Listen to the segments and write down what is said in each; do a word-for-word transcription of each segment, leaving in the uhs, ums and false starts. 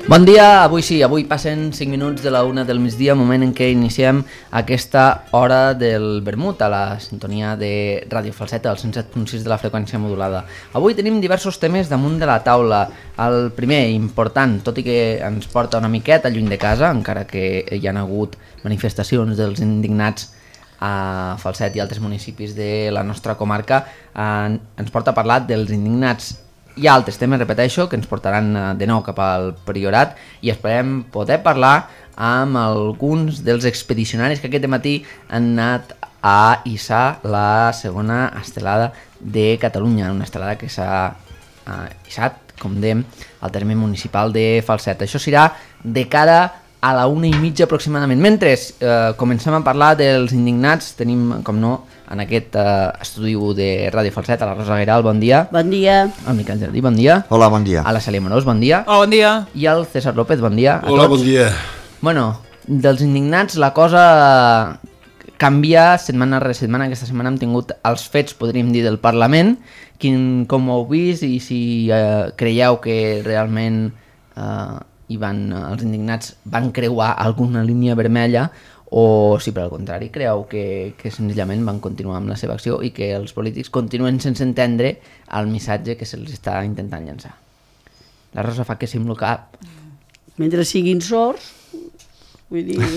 Bon dia, avui sí, avui passen cinc minuts de la una del migdia, moment en què iniciem aquesta hora del vermut a la sintonia de Ràdio Falset, al cent set punt sis de la freqüència modulada. Avui tenim diversos temes damunt de la taula. El primer, important, tot i que ens porta una miqueta lluny de casa, encara que hi ha hagut manifestacions dels indignats a Falset i altres municipis de la nostra comarca, eh, ens porta a parlar dels indignats. Hi ha altres temes, repeteixo, que ens portaran de nou cap al Priorat i esperem poder parlar amb alguns dels expedicionaris que aquest matí han anat a hissar la segona estelada de Catalunya, una estelada que s'ha hissat, com dèiem, al terme municipal de Falset. Això serà de cara a la una i mitja aproximadament. Mentre eh, comencem a parlar dels indignats, tenim, com no, en aquest eh, estudi de Ràdio Falset, a la Rosa Guiral, bon dia. Bon dia. Al Miquel Jardí, bon dia. Hola, bon dia. A la Cèlia Morós, bon dia. Hola, bon dia. I al César López, bon dia. A Hola, tots. bon dia. Bueno, dels indignats la cosa canvia setmana rere setmana. Aquesta setmana hem tingut els fets, podríem dir, del Parlament. Quin, com ho heu vist i si eh, creieu que realment eh, hi van, els indignats van creuar alguna línia vermella o si per al contrari creieu que, que senzillament van continuar amb la seva acció i que els polítics continuen sense entendre el missatge que se'ls està intentant llançar. La Rosa fa que sembla cap. Mentre siguin sords, vull dir...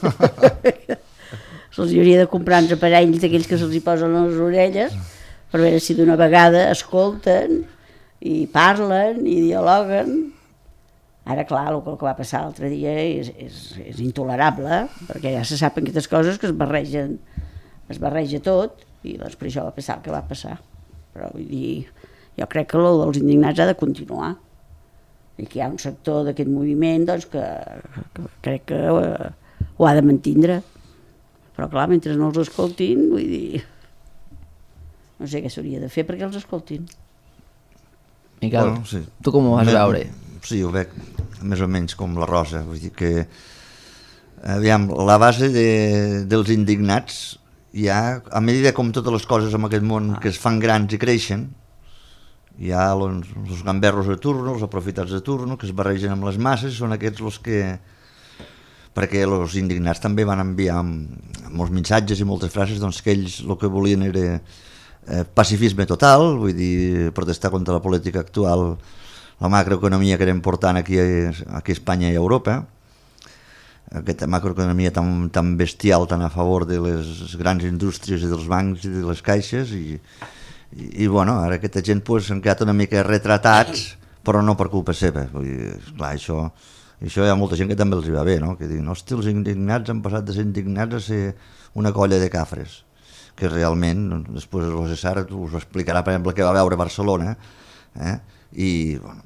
se'ls hauria de comprar uns aparells d'aquells que se'ls hi posen a les orelles per veure si d'una vegada escolten i parlen i dialoguen. Ara, clar, el que va passar l'altre dia és, és, és intolerable, perquè ja se saben aquestes coses que es barregen, es barreja tot, i doncs per això va passar el que va passar. Però vull dir, jo crec que el dels indignats ha de continuar, i que hi ha un sector d'aquest moviment doncs, que, que crec que ho, ho ha de mantindre. Però clar, mentre no els escoltin, vull dir, no sé què s'hauria de fer perquè els escoltin. Miquel, Bueno, sí. tu com ho vas Me- veure? Sí, ho veig més o menys com la Rosa. Vull dir que, aviam, la base de, dels indignats, hi ha, a mesura com totes les coses en aquest món que es fan grans i creixen, hi ha els, els gamberros de turno, els aprofitats de turno, que es barregen amb les masses, són aquests els que... Perquè els indignats també van enviar molts missatges i moltes frases doncs, que ells el que volien era eh, pacifisme total, vull dir, protestar contra la política actual, la macroeconomia que era important aquí, aquí a Espanya i a Europa, aquesta macroeconomia tan, tan bestial, tan a favor de les grans indústries i dels bancs i de les caixes, i, i, i bueno, ara aquesta gent pues, han quedat una mica retratats, però no per culpa seva. Vull dir, clar, això, això hi ha molta gent que també els hi va bé, no? Que diuen, hosti, els indignats han passat de ser indignats a ser una colla de cafres, que realment, després el César us explicarà, per exemple, que va veure a Barcelona, eh? I, bueno,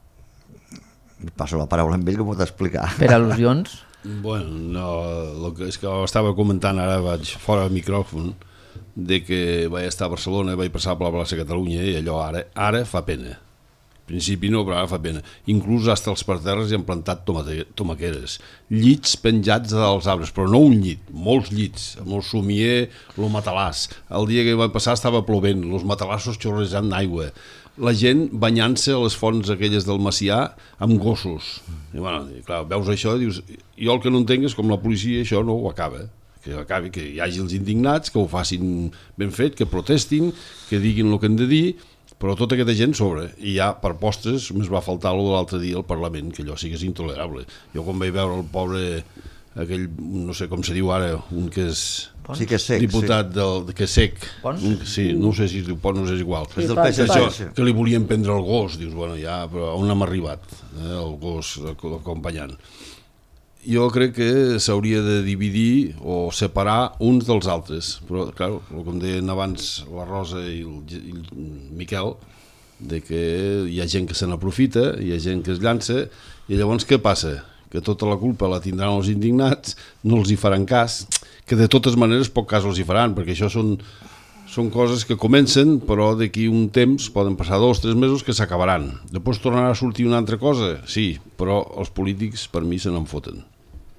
passo la paraula amb ell que pot explicar. Per al·lusions? Bueno, no, el que és que ho estava comentant ara, vaig fora del micròfon, de que vaig estar a Barcelona, vaig passar per la plaça Catalunya i allò ara, ara fa pena. Al principi no, però ara fa pena. Inclús hasta els parterres hi han plantat tomate, tomaqueres, llits penjats dels arbres, però no un llit, molts llits, amb el somier, el matalàs. El dia que va passar estava plovent, els matalassos xorrejant d'aigua, la gent banyant-se a les fonts aquelles del Macià amb gossos. I, bueno, clar, veus això i dius, jo el que no entenc és com la policia això no ho acaba, que acabi, que hi hagi els indignats, que ho facin ben fet, que protestin, que diguin el que han de dir, però tota aquesta gent sobre. I ja, per postres, més va faltar lo de l'altre dia al Parlament, que allò sí que és intolerable. Jo quan vaig veure el pobre, aquell, no sé com se diu ara, un que és... Sí que és sec, diputat sí. del, que és sec. Pons? Un, sí, no sé si es diu Pons, no sé si és igual. És del Pons, P S C. Això, sí. que li volien prendre el gos, dius, bueno, ja, però on hem arribat, eh, el gos acompanyant. Jo crec que s'hauria de dividir o separar uns dels altres, però, clar, com deien abans la Rosa i el, i el Miquel, de que hi ha gent que se n'aprofita, hi ha gent que es llança, i llavors què passa? Que tota la culpa la tindran els indignats, no els hi faran cas, que de totes maneres poc cas els hi faran, perquè això són, són coses que comencen, però d'aquí un temps, poden passar dos, tres mesos, que s'acabaran. Després tornarà a sortir una altra cosa, sí, però els polítics per mi se n'en foten.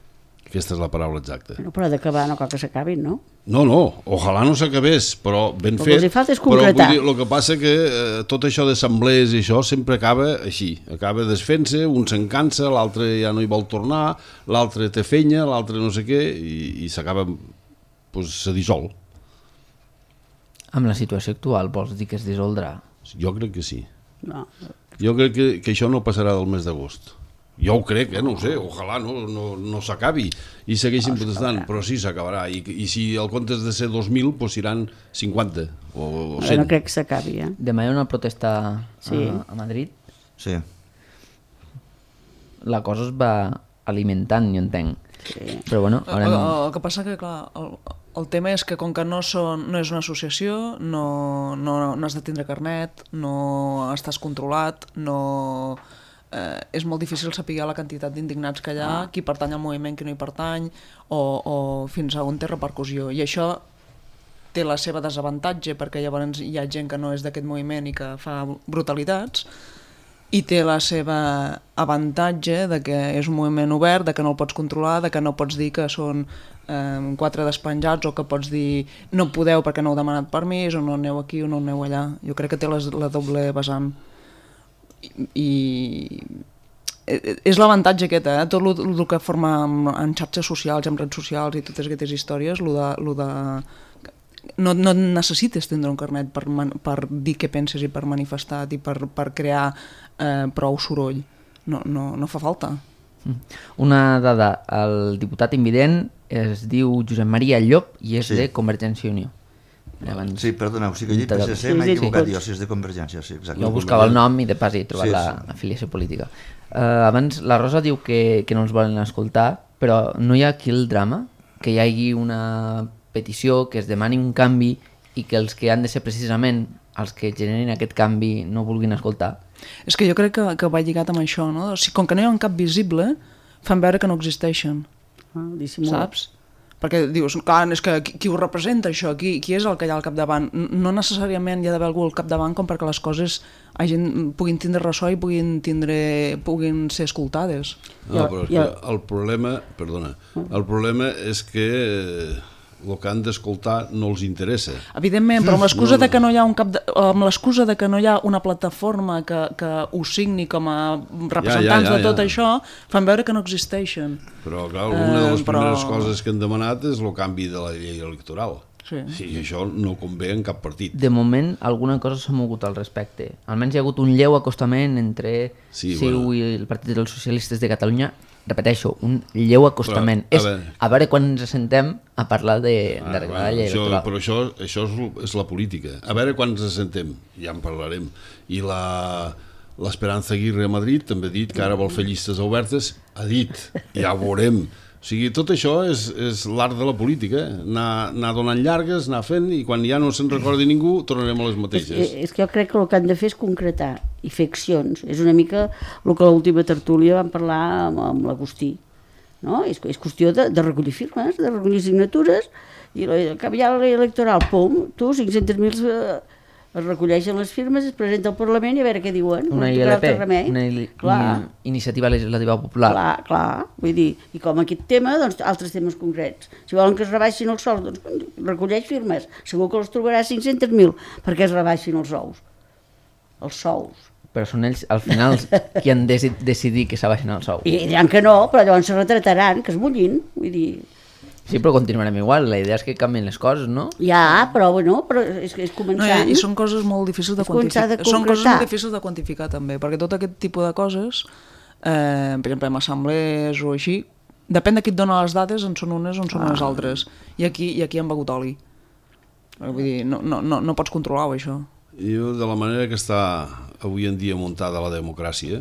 Aquesta és la paraula exacta. No, però d'acabar no cal que s'acabin, no? No, no, ojalà no s'acabés, però ben El fet. que els hi falta és però concretar. vull dir, el que passa que eh, tot això d'assemblees i això sempre acaba així, acaba desfent-se, un se'n cansa, l'altre ja no hi vol tornar, l'altre té fenya, l'altre no sé què, i, i s'acaba, doncs se dissol. Amb la situació actual vols dir que es dissoldrà? Jo crec que sí. No. Jo crec que, que això no passarà del mes d'agost. Jo ho crec, eh? No ho sé, ojalà no, no, no s'acabi i segueixin No, protestant, però sí s'acabarà. I, I si el compte és de ser dos mil, doncs seran cinquanta o, o Ara cent. no crec que s'acabi, eh? Demà hi ha una protesta Sí. a, a Madrid. Sí. La cosa es va alimentant, jo entenc. Sí. Però bueno, El, haurem... el, el que passa que, clar, el, el tema és que com que no, són, no és una associació, no, no, no has de tindre carnet, no estàs controlat, no... Eh, és molt difícil saber la quantitat d'indignats que hi ha, qui pertany al moviment, qui no hi pertany, o, o fins a on té repercussió. I això té la seva desavantatge, perquè llavors hi ha gent que no és d'aquest moviment i que fa brutalitats, i té la seva avantatge de que és un moviment obert, de que no el pots controlar, de que no pots dir que són eh, quatre despenjats, o que pots dir no podeu perquè no heu demanat permís, o no aneu aquí o no aneu allà. Jo crec que té la, la doble vessant. I és l'avantatge aquest, eh? Tot el que forma en xarxes socials, en redes socials i totes aquestes històries, lo de, lo de... No, no necessites tindre un carnet per, man, per dir què penses i per manifestar i per, per crear eh, prou soroll. No, no, no fa falta. Una dada, el diputat invident es diu Josep Maria Llop i és Sí. de Convergència i Unió. Abans... Sí, perdoneu, sí que he dit P S C, m'he Sí, sí, equivocat sí. jo, si és de Convergència, sí, exacte. Jo buscava el nom i de pas he trobat Sí, sí, sí. l'afiliació política. Uh, abans la Rosa diu que, que no ens volen escoltar, però no hi ha aquí el drama, que hi hagi una petició, que es demani un canvi i que els que han de ser precisament els que generin aquest canvi no vulguin escoltar. És que jo crec que, que va lligat amb això, no? O sigui, com que no hi ha un cap visible, fan veure que no existeixen, Ah, dissimula. saps? Perquè dius, clar, és que qui, qui ho representa això? Qui, qui és el que hi ha al capdavant? No necessàriament hi ha d'haver algú al capdavant com perquè les coses hagin, puguin tindre ressò i puguin, tindre, puguin ser escoltades. No, Jo- però és jo- que el problema, perdona, el problema és que eh, el que han d'escoltar no els interessa. Evidentment, però amb l'excusa de que no hi ha un cap de, amb l'excusa de que no hi ha una plataforma que, que ho signi com a representants ja, ja, de tot ja. això, fan veure que no existeixen. Però, clar, una de les Eh, però- primeres coses que han demanat és el canvi de la llei electoral. Sí. I això no convé en cap partit. De moment, alguna cosa s'ha mogut al respecte. Almenys hi ha hagut un lleu acostament entre Sí, C I U bueno. i el Partit dels Socialistes de Catalunya. Repeteixo, un lleu acostament. Però, a és veure. a veure quan ens assentem a parlar de, Ah, d'arreglar bueno, la llei això, electoral. però això, això és, és la política. A veure quan ens sentem, ja en parlarem. I la l'Esperanza Aguirre a Madrid també ha dit que ara vol fer llistes obertes. Ha dit, ja ho veurem. O sigui, tot això és, és l'art de la política, anar, anar donant llargues, anar fent, i quan ja no se'n recordi ningú, tornarem a les És, mateixes. és que jo crec que el que han de fer és concretar i fer accions. És una mica el que a l'última tertúlia vam parlar amb, amb l'Agustí. No? És, és qüestió de, de recollir firmes, de recollir signatures, i la, al cap hi ha la llei electoral, pum, tu, cinc-cents mil eh, es recolleixen les firmes, es presenta al Parlament i a veure què diuen. Una No I té L P, altre remei. una il- Clar. i- iniciativa legislativa popular. Clar, clar, vull dir, i com aquest tema, doncs altres temes concrets. Si volen que es rebaixin els sous, doncs recolleix firmes, segur que els trobarà cinc-cents mil perquè es rebaixin els sous. Els sous. Però són ells, al final, qui han de decidir que s'abaixen el sou. I diran que no, però llavors se retrataran, que es mullin, vull dir... Sí, però continuarem igual. La idea és que canvien les coses, no? Ja, però bueno, però és, és No, començar... i, I són coses molt difícils de És començar quantificar. de Són coses concretar. molt difícils de quantificar també, perquè tot aquest tipus de coses, eh, per exemple, en assemblees o així, depèn de qui et dona les dades, en són unes o en són Ah. unes altres. I aquí, i aquí han begut oli. Vull dir, no, no, no, no pots controlar-ho, això. Jo, de la manera que està avui en dia muntada la democràcia,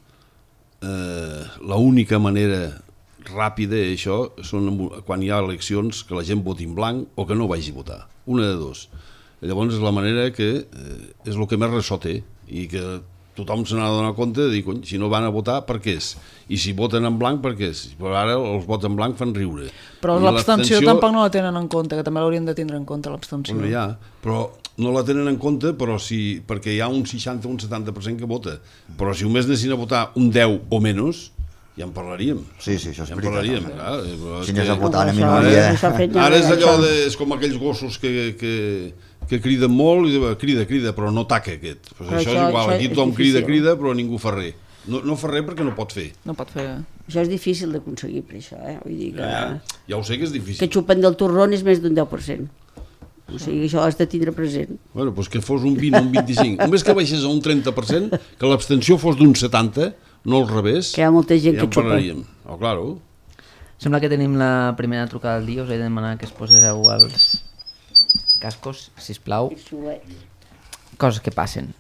eh, l'única manera ràpida això són quan hi ha eleccions que la gent voti en blanc o que no vagi a votar, una de dos. Llavors és la manera que eh, és el que més ressò té i que tothom se n'ha de donar compte de dir, cony, si no van a votar, per què és? I si voten en blanc, per què és? Però ara els vots en blanc fan riure. Però I l'abstenció tampoc no la tenen en compte, que també l'haurien de tindre en compte, l'abstenció. Bueno, ja, però no la tenen en compte però si, perquè hi ha un seixanta o un setanta per cent que vota. Però si només anessin a votar un deu o menys, ja en parlaríem. Sí, sí, això és ja en veritat. parlaríem, home. clar. eh, Si és anés a que- votar a Això- minoria... això ha fet ja- Ara és allò això- de... És com aquells gossos que, que, que criden molt i diuen, crida, crida, però no taca aquest. Pues Però això, això- és igual, això aquí és tothom crida, difícil. crida, però ningú fa res. No, no fa res perquè no pot fer. No pot fer... Això és difícil d'aconseguir, per això, eh? Vull dir que, Ja, ja ho sé que és que difícil. xupen del torrón és més d'un deu per cent. O sigui, això has de tindre present. Bueno, doncs que fos un vint o un vint-i-cinc. Només que baixés a un trenta per cent, que l'abstenció fos d'un setanta, no al revés, Que hi ha molta gent ja que en xupa. parlaríem. Oh, claro. Sembla que tenim la primera trucada del dia. Us he de demanar que es poseu els cascos, sisplau. Coses que passen.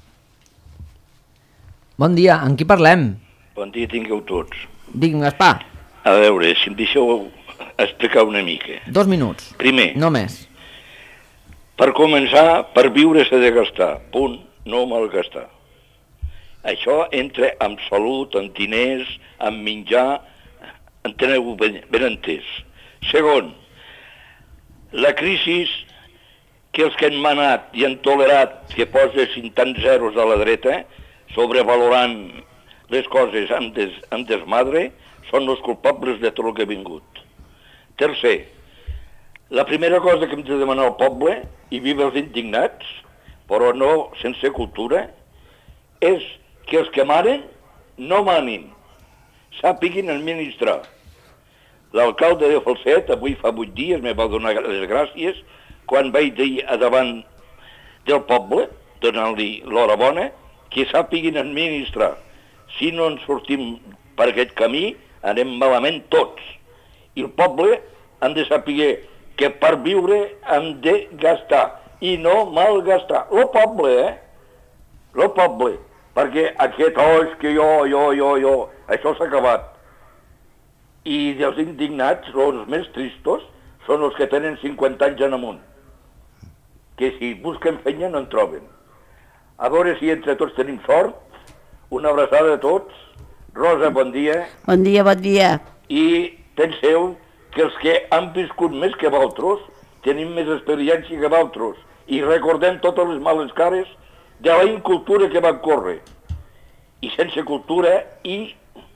Bon dia, amb qui parlem? Bon dia tingueu tots. Digui'm, Gaspar, A veure, si em deixeu explicar una mica. dos minuts. Primer, No més. per començar, per viure s'ha de gastar. Punt, no malgastar. Això entra amb salut, amb diners, amb menjar, enteneu ben, ben entès. Segon, la crisi que els que han manat i han tolerat que posessin tants zeros a la dreta, sobrevalorant les coses amb, des, amb desmadre, són els culpables de tot el que ha vingut. Tercer, la primera cosa que hem de demanar al poble, i viva els indignats, però no sense cultura, és que els que manen no manin, sàpiguin administrar. L'alcalde de Falset, avui fa vuit dies, me va donar les gràcies quan vaig dir a davant del poble, donant-li l'hora bona, que sàpiguin administrar. Si no ens sortim per aquest camí, anem malament tots. I el poble han de saber que per viure hem de gastar i no malgastar. El poble, eh? El poble. Perquè aquest, oh, és que jo, jo, jo, jo, això s'ha acabat. I dels indignats, els més tristos, són els que tenen cinquanta anys en amunt. Que si busquen feina no en troben. A veure si entre tots tenim sort. Una abraçada a tots. Rosa, bon dia. Bon dia, bon dia. I penseu que els que han viscut més que vosaltres tenim més experiència que vosaltres i recordem totes les males cares de la incultura que van córrer. I sense cultura i...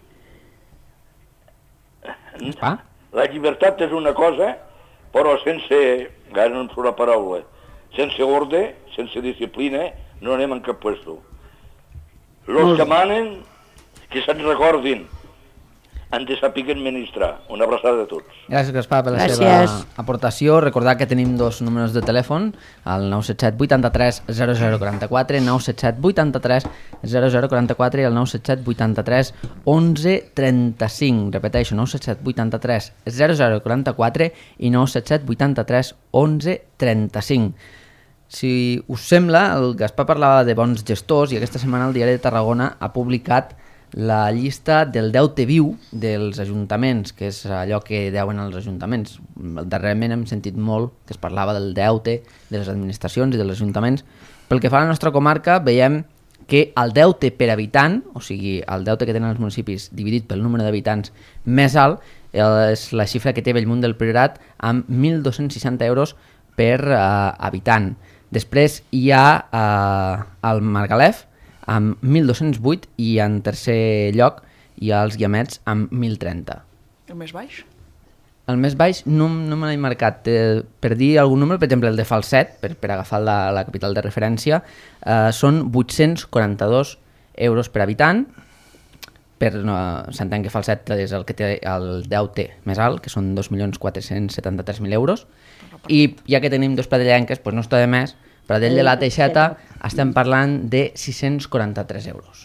Va? La llibertat és una cosa, però sense... Ara no em surt la paraula. Sense ordre, sense disciplina, no anem en cap puesto. Los que manen, que se'n recordin, han de saber administrar. Una abraçada a tots. Gràcies, Gaspar, per la Gràcies. seva aportació. Recordar que tenim dos números de telèfon, el nou set set vuitanta-tres zero zero quaranta-quatre, nou set set vuitanta-tres zero zero quaranta-quatre i el nou set set vuitanta-tres onze trenta-cinc. Repeteixo, nou set set vuitanta-tres zero zero quaranta-quatre i nou set set vuitanta-tres onze trenta-cinc. Si us sembla, el Gaspar parlava de bons gestors i aquesta setmana el Diari de Tarragona ha publicat la llista del deute viu dels ajuntaments, que és allò que deuen als ajuntaments. Darrerament hem sentit molt que es parlava del deute de les administracions i dels ajuntaments. Pel que fa a la nostra comarca, veiem que el deute per habitant, o sigui, el deute que tenen els municipis dividit pel número d'habitants més alt, és la xifra que té Bellmunt del Priorat amb mil dos-cents seixanta euros per uh, habitant. Després hi ha uh, el Margalef, amb mil dos-cents vuit i en tercer lloc hi ha els Guiamets amb mil trenta. El més baix? El més baix no, no me l'he marcat. Eh, per dir algun número, per exemple el de Falset, per, per agafar la, la capital de referència, eh, són vuit-cents quaranta-dos euros per habitant. Per, no, s'entén que Falset és el que té el deute més alt, que són dos milions quatre-cents setanta-tres mil euros. I ja que tenim dos pradellenques, doncs no està de més. Pradell de la Teixeta estem parlant de sis-cents quaranta-tres euros.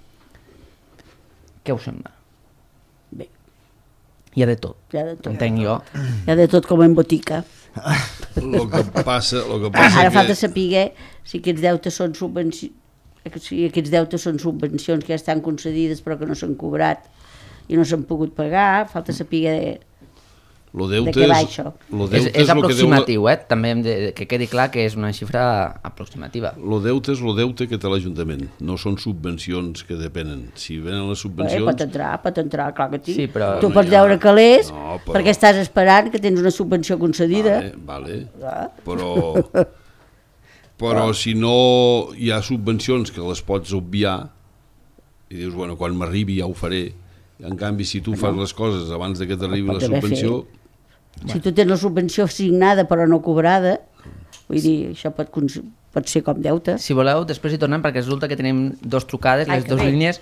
Què us sembla? Bé, Hi ha de tot, hi ha de tot. entenc jo. Hi ha de tot com en botica. El que passa, el que passa Ara que... falta saber si aquests deutes són subvencions, si aquests deutes són subvencions que ja estan concedides però que no s'han cobrat i no s'han pogut pagar. Falta saber Lo deute de què va és- això. lo És, deute és lo que deu la- aproximatiu, eh? També hem de, que quedi clar que és una xifra aproximativa. Lo deute és lo deute que té l'Ajuntament, no són subvencions que depenen. Si venen les Bé, subvencions... pot entrar, pot entrar, clar que sí. Sí, però- Tu No pots hi ha- veure calés No, però- perquè estàs esperant que tens una subvenció concedida. Vale, vale. Ah. Però, però si no hi ha subvencions que les pots obviar i dius, bueno, quan m'arribi ja ho faré, En canvi, si tu fas les coses abans de que t'arribi la Pot haver subvenció... Si tu tens la subvenció assignada però no cobrada, vull dir, això pot, cons- pot ser com deute. Si voleu, després hi tornem perquè resulta que tenim dos trucades, Ai, les que dues bé. línies.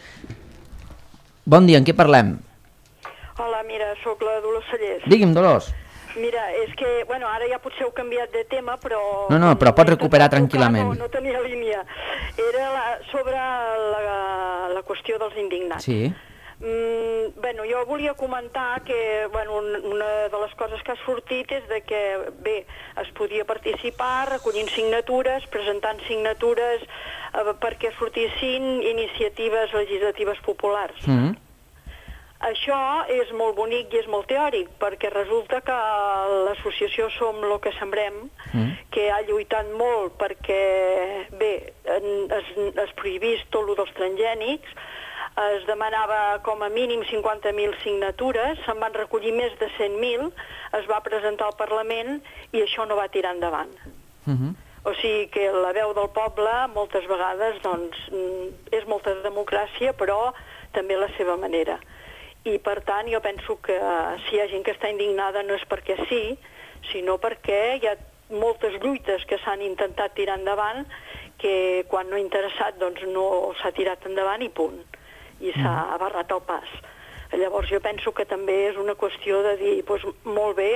Bon dia, en què parlem? Hola, mira, sóc la Dolors Sallés. Digui'm, Dolors. Mira, és que, bueno, ara ja potser heu canviat de tema, però... No, no, però pots recuperar He intentat trucar, tranquil·lament. No, no tenia línia. Era la, sobre la, la qüestió dels indignats. Sí. Mm, bueno, jo volia comentar que bueno, un- una de les coses que ha sortit és de que, bé, es podia participar recollint signatures, presentant signatures eh, perquè sortissin iniciatives legislatives populars. Mm. Això és molt bonic i és molt teòric, perquè resulta que l'associació Som lo que sembrem, Mm. que ha lluitat molt perquè, bé, en- es, es prohibís tot lo dels transgènics, es demanava com a mínim cinquanta mil signatures, se'n van recollir més de cent mil, es va presentar al Parlament i això no va tirar endavant. Mm-hmm. O sigui que la veu del poble moltes vegades doncs, mm, és molta democràcia, però també la seva manera. I per tant jo penso que si hi ha gent que està indignada no és perquè sí, sinó perquè hi ha moltes lluites que s'han intentat tirar endavant que quan no ha interessat doncs no s'ha tirat endavant i punt. I s'ha barrat el pas. Llavors jo penso que també és una qüestió de dir, doncs molt bé,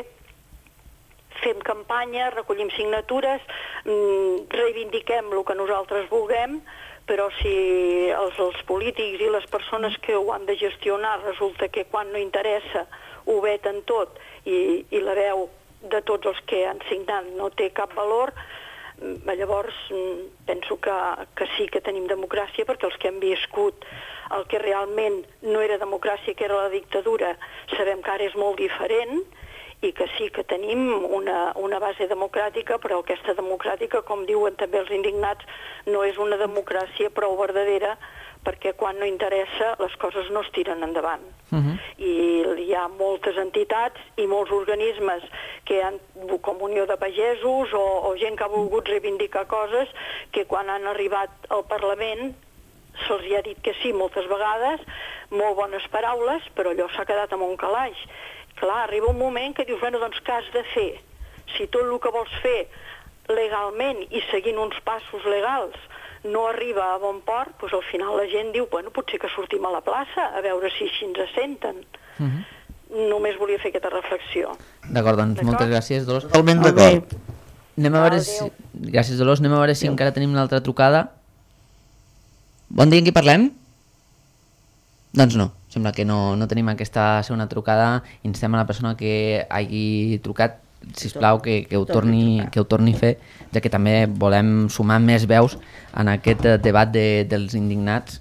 fem campanya, recollim signatures, mmm, reivindiquem el que nosaltres vulguem, però si els, els polítics i les persones que ho han de gestionar resulta que quan no interessa ho veten tot i, i la veu de tots els que han signat no té cap valor, mm, llavors mm, penso que, que sí que tenim democràcia, perquè els que hem viscut el que realment no era democràcia, que era la dictadura, sabem que ara és molt diferent i que sí que tenim una, una base democràtica, però aquesta democràtica, com diuen també els indignats, no és una democràcia prou verdadera, perquè quan no interessa les coses no es tiren endavant. Mm-hmm. I hi ha moltes entitats i molts organismes que han, com Unió de Pagesos o, o gent que ha volgut reivindicar coses que quan han arribat al Parlament se'ls hi ha dit que sí moltes vegades, molt bones paraules, però allò s'ha quedat amb un calaix. Clar, arriba un moment que dius, bueno, doncs què has de fer? Si tot el que vols fer legalment i seguint uns passos legals no arriba a bon port, doncs al final la gent diu, bueno, potser que sortim a la plaça a veure si així ens senten. Mm-hmm. Només volia fer aquesta reflexió. D'acord, doncs D'acord? moltes gràcies, Dolors. Totalment Molt bé. d'acord. Anem a veure si... Gràcies, Dolors. Anem a veure si encara tenim una altra trucada. Bon dia, en qui parlem? Doncs no, sembla que no, no tenim aquesta segona trucada. Instem a la persona que hagi trucat, sisplau, que, que, ho torni, que ho torni a fer, ja que també volem sumar més veus en aquest eh, debat de, dels indignats,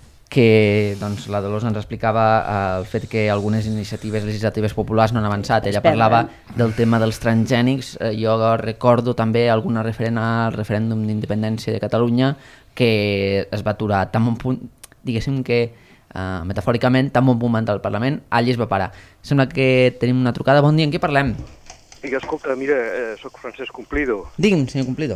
que doncs, la Dolors ens explicava eh, el fet que algunes iniciatives legislatives populars no han avançat. Ella Espera. parlava del tema dels transgènics. Eh, jo recordo també alguna referent al referèndum d'independència de Catalunya que es va aturar tan bon punt, diguéssim que eh, metafòricament, tan bon punt va entrar al Parlament, allí es va parar. Sembla que tenim una trucada. Bon dia, en què parlem? I escolta, mira, eh, soc Francesc Cumplido, Digui'm, senyor Cumplido.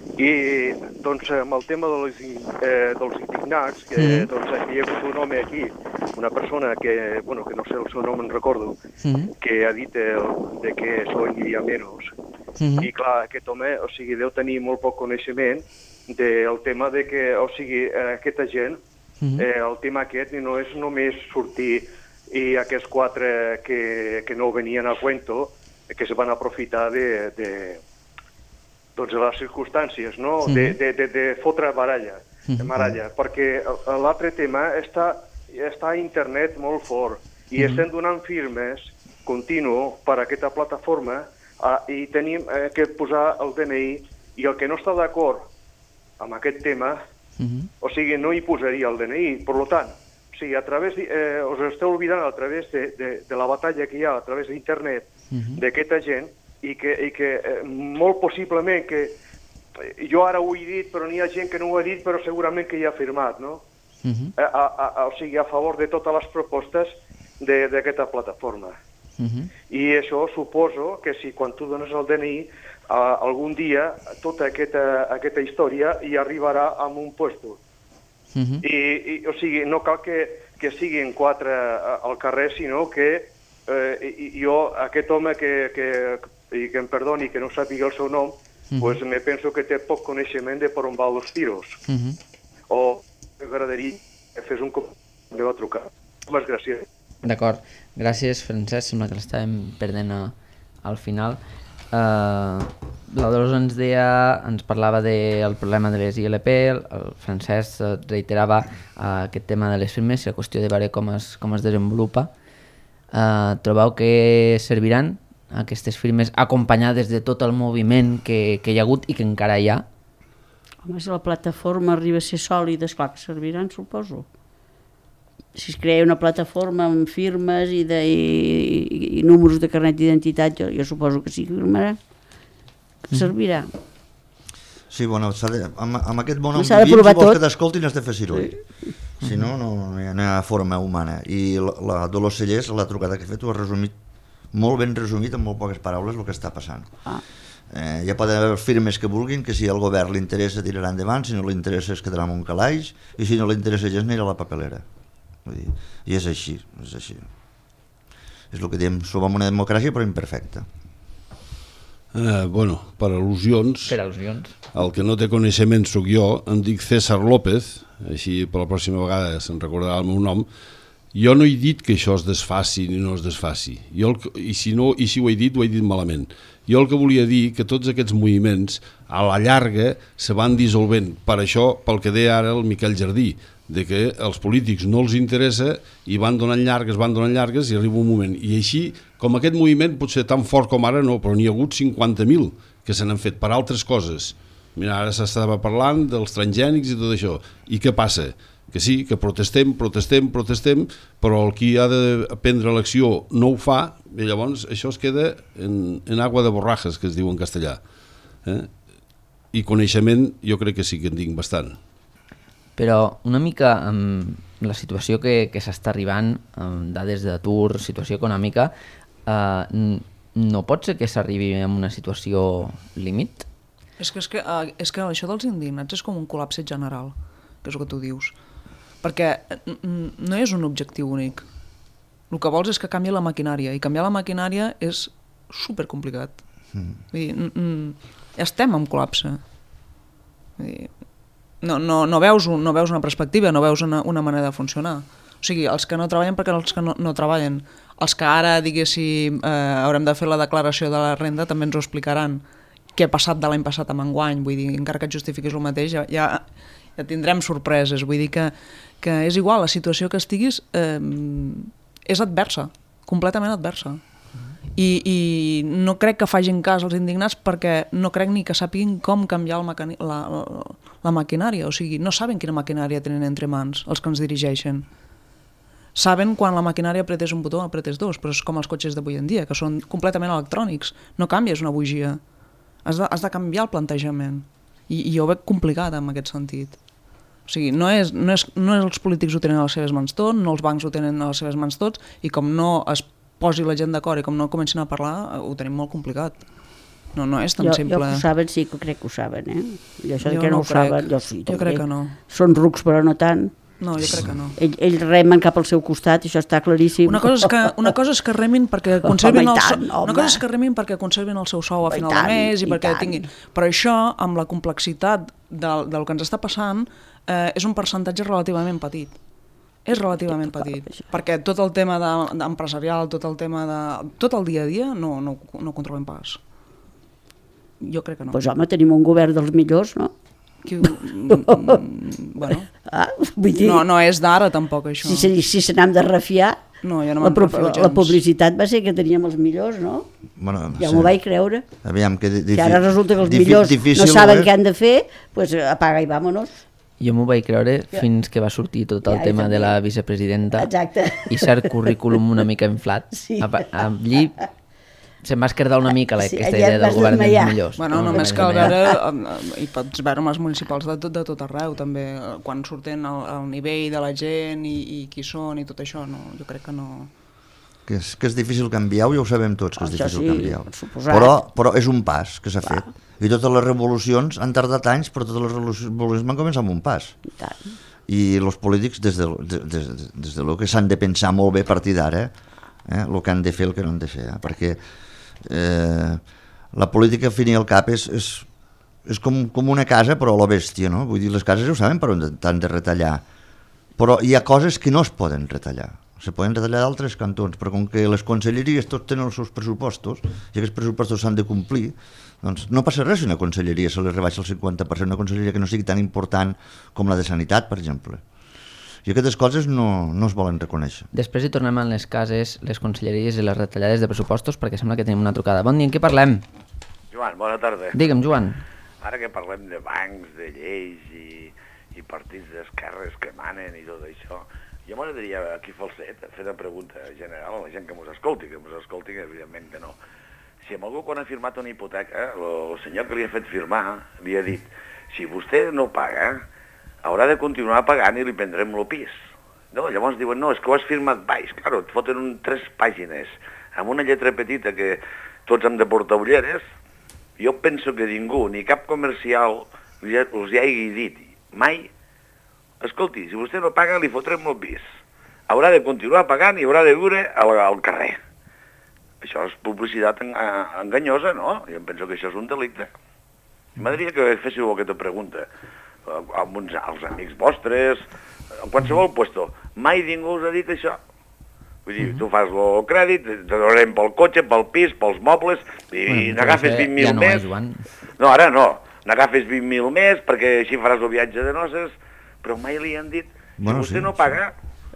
i doncs amb el tema de les, in- eh, dels indignats, que Mhm. doncs hi ha hagut un home aquí, una persona que, bueno, que no sé el seu nom, en recordo, Mhm. que ha dit el, de que són indiameros. Mhm. I clar, aquest home, o sigui, deu tenir molt poc coneixement del tema de que, o sigui, eh, aquesta gent, Mhm. eh, el tema aquest no és només sortir i aquests quatre que, que no venien a cuento, que se van aprofitar de, de, doncs de les circumstàncies, no? Mhm. de, de, de, de fotre baralla, Mhm. maralla, perquè l'altre tema està, està a internet molt fort i Mhm. estem donant firmes continu per a aquesta plataforma uh, i tenim eh, que posar el D N I, i el que no està d'acord amb aquest tema, Mhm. o sigui, no hi posaria el D N I. Per tant, o sigui, a través, de, eh, us esteu oblidant a través de, de, de la batalla que hi ha a través d'internet Mhm. d'aquesta gent, i que, i que eh, molt possiblement que eh, jo ara ho he dit, però n'hi ha gent que no ho ha dit, però segurament que hi ha firmat, no? Mhm. A, a, a, o sigui, a favor de totes les propostes de- d'aquesta plataforma. Mhm. I això suposo que si quan tu dones el D N I, eh, algun dia tota aquesta, aquesta història hi arribarà a un puesto. Mhm. I, i, o sigui, no cal que que siguin quatre al carrer, sinó que eh, jo, aquest home que, que, i que em perdoni, que no sàpiga el seu nom, mm-hmm. pues me penso que té poc coneixement de per on va els tiros. Mm-hmm. O m'agradaria que fes un cop me va trucar. Moltes gràcies. D'acord. Gràcies, Francesc. Sembla que l'estàvem perdent a, al final. Uh, la Dolors ens deia, ens parlava del problema de les I L P, el Francesc reiterava uh, aquest tema de les firmes i la qüestió de veure com es, com es desenvolupa. Uh, trobeu que serviran aquestes firmes acompanyades de tot el moviment que, que hi ha hagut i que encara hi ha? Home, si la plataforma arriba a ser sòlida, esclar que serviran, suposo. Si es crea una plataforma amb firmes i, de, i, i, i números de carnet d'identitat, jo, jo suposo que sí que firmarà, que servirà. Sí, bueno, de, amb, amb aquest món on vivim, si vols tot. que t'escoltin has de fer ciroll. Sí. Si no, no, no, hi ha, no hi ha forma humana. I la, la Dolors Cellers, la trucada que he fet, ho ha resumit, molt ben resumit, en molt poques paraules, el que està passant. Ah. Eh, ja poden haver firmes que vulguin, que si al govern li interessa tirarà endavant, si no li interessa es quedarà amb un calaix, i si no li interessa gens anirà a la papelera. Vull dir, i és així, és així. És el que diem, som una democràcia però imperfecta. Eh, bueno, per al·lusions, per al·lusions, el que no té coneixement sóc jo, em dic César López, així per la pròxima vegada se'n recordarà el meu nom. Jo no he dit que això es desfaci ni no es desfaci, jo el, i, si no, i si ho he dit, ho he dit malament. Jo el que volia dir que tots aquests moviments a la llarga se van dissolvent, per això, pel que deia ara el Miquel Jardí, de que els polítics no els interessa i van donant llargues, van donant llargues i arriba un moment. I així, com aquest moviment pot ser tan fort com ara, no, però n'hi ha hagut cinquanta mil que se n'han fet per altres coses. Mira, ara s'estava parlant dels transgènics i tot això. I què passa? Que sí, que protestem, protestem, protestem, però el qui ha de prendre l'acció no ho fa, i llavors això es queda en, en agua de borrajes, que es diu en castellà. Eh? I coneixement jo crec que sí que en tinc bastant. Però una mica amb la situació que, que s'està arribant, amb dades d'atur, situació econòmica, eh, no pot ser que s'arribi a una situació límit? És que, és, que, és que això dels indignats és com un col·lapse general, que és el que tu dius. Perquè no és un objectiu únic. El que vols és que canvi la maquinària, i canviar la maquinària és supercomplicat. Mm. Vull dir, estem en col·lapse. Vull dir, No, no, no, veus un, no veus una perspectiva, no veus una, una manera de funcionar. O sigui, els que no treballen perquè els que no, no treballen. Els que ara, diguéssim, eh, haurem de fer la declaració de la renda també ens ho explicaran. Què ha passat de l'any passat amb enguany, vull dir, encara que et justifiquis el mateix, ja, ja, ja tindrem sorpreses. Vull dir que, que és igual, la situació que estiguis eh, és adversa, completament adversa. I, i no crec que facin cas als indignats perquè no crec ni que sàpiguin com canviar el mecani- la, la, la maquinària, o sigui, no saben quina maquinària tenen entre mans els que ens dirigeixen. Saben quan la maquinària apretés un botó, apretés dos, però és com els cotxes d'avui en dia, que són completament electrònics, no canvies una bugia, has de, has de canviar el plantejament, i, i jo ho veig complicat en aquest sentit. O sigui, no és, no, és, no és els polítics ho tenen a les seves mans tot, no els bancs ho tenen a les seves mans tots, i com no es posi la gent d'acord i com no comencin a parlar, ho tenim molt complicat. No, no és tan jo, simple. Jo que ho saben, sí que crec que ho saben, eh? I això jo que no, no ho saben, jo sí, jo crec que no. Són rucs, però no tant. No, jo crec que no. Ell, ells remen cap al seu costat i això està claríssim. Una cosa és que, una cosa és que remin perquè conservin el tant, so... una cosa és que remin perquè conservin el seu sou a final tant, de mes i, i perquè tant. tinguin... Però això, amb la complexitat del, del que ens està passant, eh, és un percentatge relativament petit. És relativament petit, perquè tot el tema de, empresarial, tot el tema de... tot el dia a dia no, no, no ho controlem pas. Jo crec que no. Doncs pues, home, tenim un govern dels millors, no? Que, mm, bueno, ah, vull dir, no, no és d'ara tampoc això. Si, si, si se n'hem de refiar, no, jo no la, pro, la publicitat va ser que teníem els millors, no? Bueno, ja sí. M'ho vaig creure. Aviam, que, que ara resulta que els millors no saben què han de fer, doncs pues, apaga i vámonos. Jo m'ho vaig creure fins que va sortir tot el ja, tema de la vicepresidenta. Exacte. I cert currículum una mica inflat. Sí. Allí se'm va esquerdar una mica la, sí, aquesta idea del govern dels millors. Bueno, no, només cal veure, i pots veure amb els municipals de tot, de tot arreu, també, quan surten al, al nivell de la gent i, i qui són i tot això, no, jo crec que no... Que és, que és difícil canviar, ja ho sabem tots, que és això difícil sí, canviar. Però, però és un pas que s'ha fet. I totes les revolucions han tardat anys, però totes les revolucions van començar amb un pas. i els polítics des de, des, des, des de lo que s'han de pensar molt bé a partir d'ara, eh, el que han de fer, el que no han de fer, eh? Perquè eh, la política, al fin i al cap, és, és, és com, com una casa, però a la bèstia, no? Vull dir, les cases ho saben per on t'han de retallar, però hi ha coses que no es poden retallar. Se poden retallar d'altres cantons, però com que les conselleries tots tenen els seus pressupostos i aquests pressupostos s'han de complir, doncs no passa res si una conselleria se les rebaixa el cinquanta per cent, una conselleria que no sigui tan important com la de Sanitat, per exemple. I aquestes coses no, no es volen reconèixer. Després hi tornem a les cases, les conselleries i les retallades de pressupostos, perquè sembla que tenim una trucada. Bon dia, en què parlem? Joan, bona tarda. Digue'm, Joan. Ara que parlem de bancs, de lleis i, i partits d'esquerres que manen i tot això, jo m'agradaria aquí a Falset fer una pregunta general a la gent que mos escolti, que mos escolti, que evidentment que no. Si amb algú quan ha firmat una hipoteca, el senyor que li ha fet firmar li ha dit, si vostè no paga, haurà de continuar pagant i li prendrem el pis. No, llavors diuen, no, és que ho has firmat baix. Claro, et foten un, tres pàgines amb una lletra petita que tots hem de portar ulleres. Jo penso que ningú, ni cap comercial, els hi hagi dit mai, escolti, si vostè no paga, li fotrem el pis. Haurà de continuar pagant i haurà de viure al, al carrer. Això és publicitat enganyosa, no? Jo penso que això és un delicte. M'agradaria que féssiu aquesta pregunta amb uns, als amics vostres, en qualsevol puesto. Mai ningú us ha dit això. Vull dir, tu fas el crèdit, te donarem pel cotxe, pel pis, pels mobles, i bueno, n'agafes vint mil ja no més. És, no, ara no. N'agafes vint mil més perquè així faràs el viatge de noces, però mai li han dit, si bueno, vostè sí, no paga...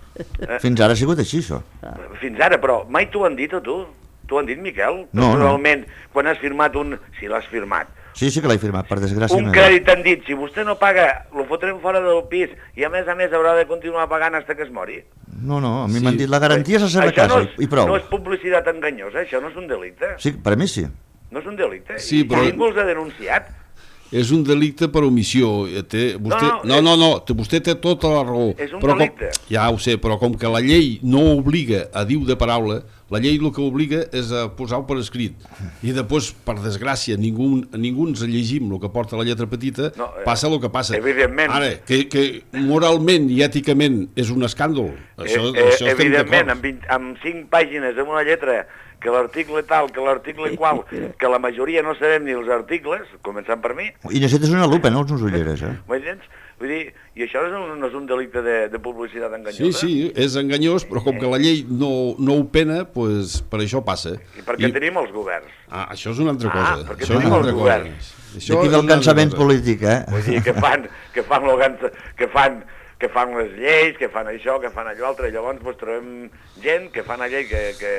Eh, Fins ara ha sigut així, això. Fins ara, però mai t'ho han dit a tu. T'ho han dit, Miquel? No, Normalment, no. Quan has firmat un... Si l'has firmat. Sí, sí que l'he firmat, per desgràcia. Un crèdit t'han dit, si vostè no paga, lo fotrem fora del pis i a més a més haurà de continuar pagant fins que es mori. No, no, a mi sí. m'han dit la garantia és a ser la casa, no és, i prou. No és publicitat enganyosa, això no és un delicte. Sí, per a mi sí. No és un delicte, sí, però... i ningú els ha denunciat. És un delicte per omissió. Té, vostè, no, no, no, no, vostè té tota la raó. És un però delicte. Com, ja ho sé, però com que la llei no obliga a dir de paraula, la llei el que obliga és a posar-ho per escrit. I després, per desgràcia, ningú, ningú ens llegim el que porta la lletra petita, no, eh, passa el que passa. Evidentment. Ara, que, que moralment i èticament és un escàndol. Això, eh, eh, això estem evidentment, amb, vint, amb cinc pàgines, amb una lletra, que l'article tal, que l'article qual, que la majoria no sabem ni els articles, començant per mi... I necessites una lupa, no? Els ulleres, eh? M'entens? Vull dir, i això no és un, no és un delicte de, de publicitat enganyosa? Sí, sí, és enganyós, però com que la llei no, no ho pena, pues, per això passa. I perquè I... tenim els governs. Ah, això és una altra cosa. Ah, perquè això tenim els governs. D'aquí ve el cansament polític, eh? Vull dir, que fan, que fan, que fan, que fan les lleis, que fan això, que fan allò altre, i llavors pues, trobem gent que fan la llei que... que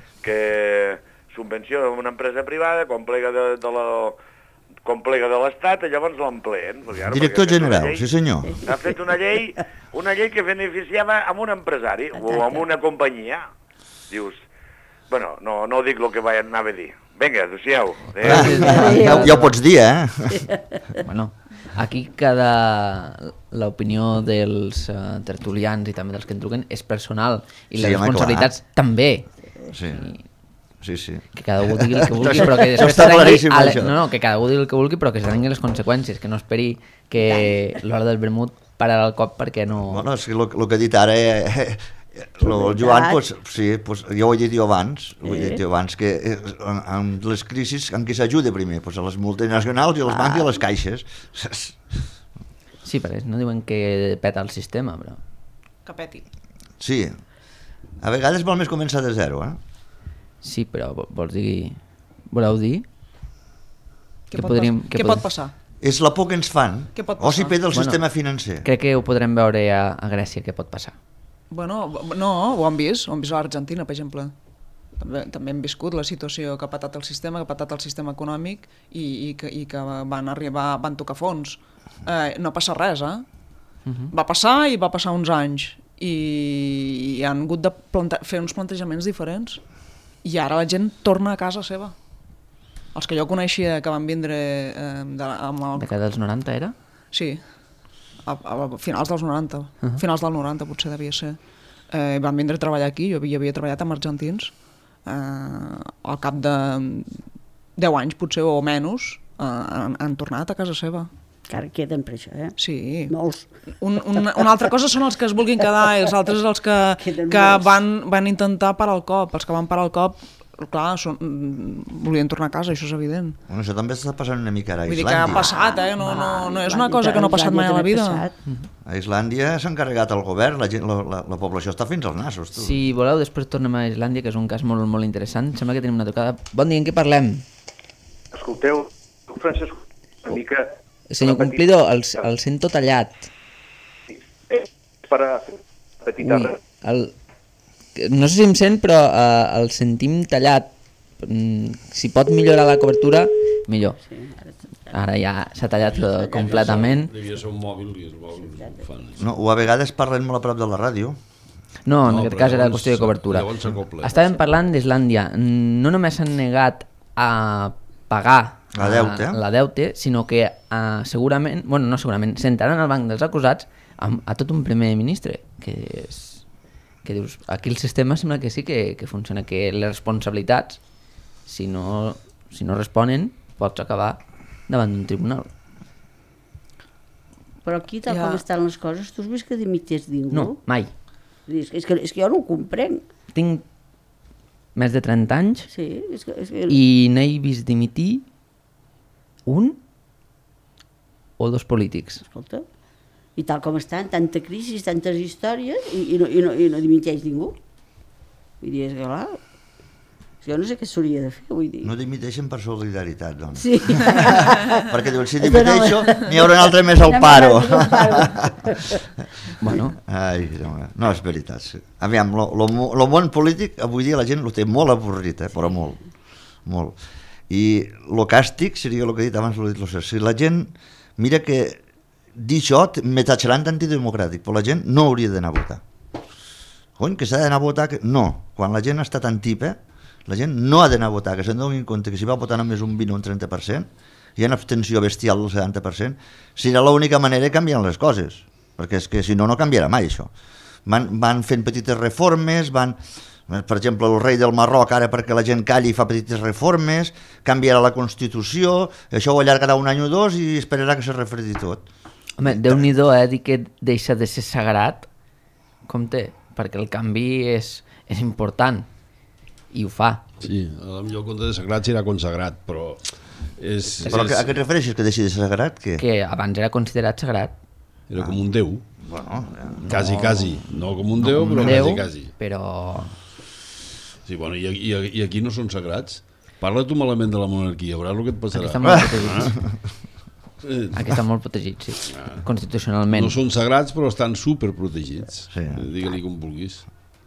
que subvenciona una empresa privada, quan plega de, de la... quan plega de l'Estat, i llavors l'empleen. Director general, llei, sí senyor. Ha fet una llei, una llei que beneficiava amb un empresari o amb una companyia. Dius, bueno, no, no dic el que vaig anar a dir. Vinga, adéu-siau. Ah, ja, ja ho pots dir, eh? Bueno, aquí cada... l'opinió dels uh, tertulians i també dels que en truquen és personal i sí, les responsabilitats clar. També. Sí. Sí, sí. Que cada un digui el que vulgui, però que després s'arrengui... Ale... No, no, que cada un digui el que vulgui, però que s'arrengui les conseqüències, que no esperi que l'hora del vermut pararà el cop perquè no... Bueno, és que el, el que he dit ara... Eh, el Joan, pues, sí, pues, ja ho he dit jo abans, ho he dit jo abans, que en, en les crisis en què s'ajuda primer? Pues a les multinacionals i a les bancs i a les caixes. Sí, perquè no diuen que peta el sistema, però... Que peti. Sí. A vegades vol més començar de zero, eh? Sí, però vols dir... Voleu dir? Què, pot, podríem, què pot passar? És la por que ens fan. O si peta el bueno, sistema financer. Crec que ho podrem veure a, a Grècia, què pot passar. Bueno, no, ho han vist. Ho han vist a l'Argentina, per exemple. També, també hem viscut la situació que ha patat el sistema, que ha patat el sistema econòmic i, i, que, i que van arribar, van tocar fons. Eh, no passa res, eh? Uh-huh. Va passar i va passar uns anys. I, i han hagut de planta, fer uns plantejaments diferents i ara la gent torna a casa seva. Els que jo coneixia que van vindre eh, de, amb el... de cada dels noranta era? Sí, a, a finals dels noranta, uh-huh. finals del noranta potser devia ser. Eh, van vindre a treballar aquí, jo havia, havia treballat amb argentins, eh, al cap de deu anys potser o menys eh, han, han tornat a casa seva. Encara queden per això, eh? Sí. Molts. Un, una, una altra cosa són els que es vulguin quedar i els altres els que, Queden que molts. van, van intentar parar el cop. Els que van parar el cop, clar, són, volien tornar a casa, això és evident. Bueno, això també està passant una mica a Vull dir que ha Islàndia. passat, eh? No, no, no és una Islàndia, cosa que no ha passat mai a la Islàndia vida. també ha passat. A Islàndia s'ha encarregat el govern, la, gent, la, la, la població està fins als nassos. Tu. Si voleu, després tornem a Islàndia, que és un cas molt, molt interessant. Sembla que tenim una tocada. Bon dia, en què parlem? Escolteu, Francesc, una mica... Senyor una Cumplido, el, petita- el sento tallat. Eh, per a fer una petita... Ui, el... No sé si em sent, però uh, el sentim tallat. Mm, si pot millorar la cobertura, millor. Ara ja s'ha tallat uh, completament. Devia ser un mòbil i el mòbil ho fan. No, o a vegades parlen molt a prop de la ràdio. No, en No, aquest però cas era llavors qüestió de s'ha- cobertura. llavors s'acopla. Estàvem parlant d'Islàndia. No només s'han negat a pagar La deute. a, la deute, sinó que uh, segurament, bueno, no segurament, sentaran al banc dels acusats a, a tot un primer ministre, que és que dius, aquí el sistema sembla que sí que, que funciona, que les responsabilitats, si no, si no responen, pots acabar davant d'un tribunal. Però aquí, tal Ja. com estan les coses, tu has vist que dimitís ningú? No, mai. És que, és que, és que jo no ho comprenc. Tinc més de trenta anys Sí, és que... És que... i n'he vist dimitir un o dos polítics. Escolta, i tal com estan, tanta crisi, tantes històries, i, i, no, i, no, i no dimiteix ningú. Vull dir, és que clar, jo no sé què s'hauria de fer, vull dir. No dimiteixen per solidaritat, doncs. Sí. Perquè diuen, si dimiteixo, n'hi haurà un altre més al paro. Bueno, Ai, no, no, és veritat. Sí. Aviam, lo, lo, lo món polític, avui dia la gent lo té molt avorrit, eh, però molt, molt. I lo càstig seria el que he dit abans, lo dit lo cert. Si la gent mira que dir això me tatxaran d'antidemocràtic, però la gent no hauria d'anar a votar. Cony, que s'ha d'anar a votar... Que... No, quan la gent està tan tipa, la gent no ha d'anar a votar, que se'n donin compte que si va votar només un vint o un trenta per cent, hi ha una abstenció bestial del setanta per cent, serà l'única manera de canviar les coses, perquè és que si no, no canviarà mai això. Van, van fent petites reformes, van... Per exemple, el rei del Marroc, ara perquè la gent calli fa petites reformes, canviarà la Constitució, això ho allargarà un any o dos i esperarà que se refredi tot. home, Déu-n'hi-do, eh, dir que deixa de ser sagrat, compte, perquè el canvi és, és important, i ho fa. Sí, a millor compte de sagrat serà consagrat, però és... Però és a què et refereixes, que deixi de ser sagrat? Que... Que abans era considerat sagrat. era com un déu, Bueno, quasi, quasi, no com un déu, però Déu, quasi, quasi. però... Sí, bueno, i, i, i aquí no són sagrats? Parla tu malament de la monarquia, veuràs el que et passarà. Aquí està molt protegit. Eh, Aquí està molt protegit, sí, constitucionalment. No són sagrats, però estan superprotegits. Sí. Digue-li com vulguis.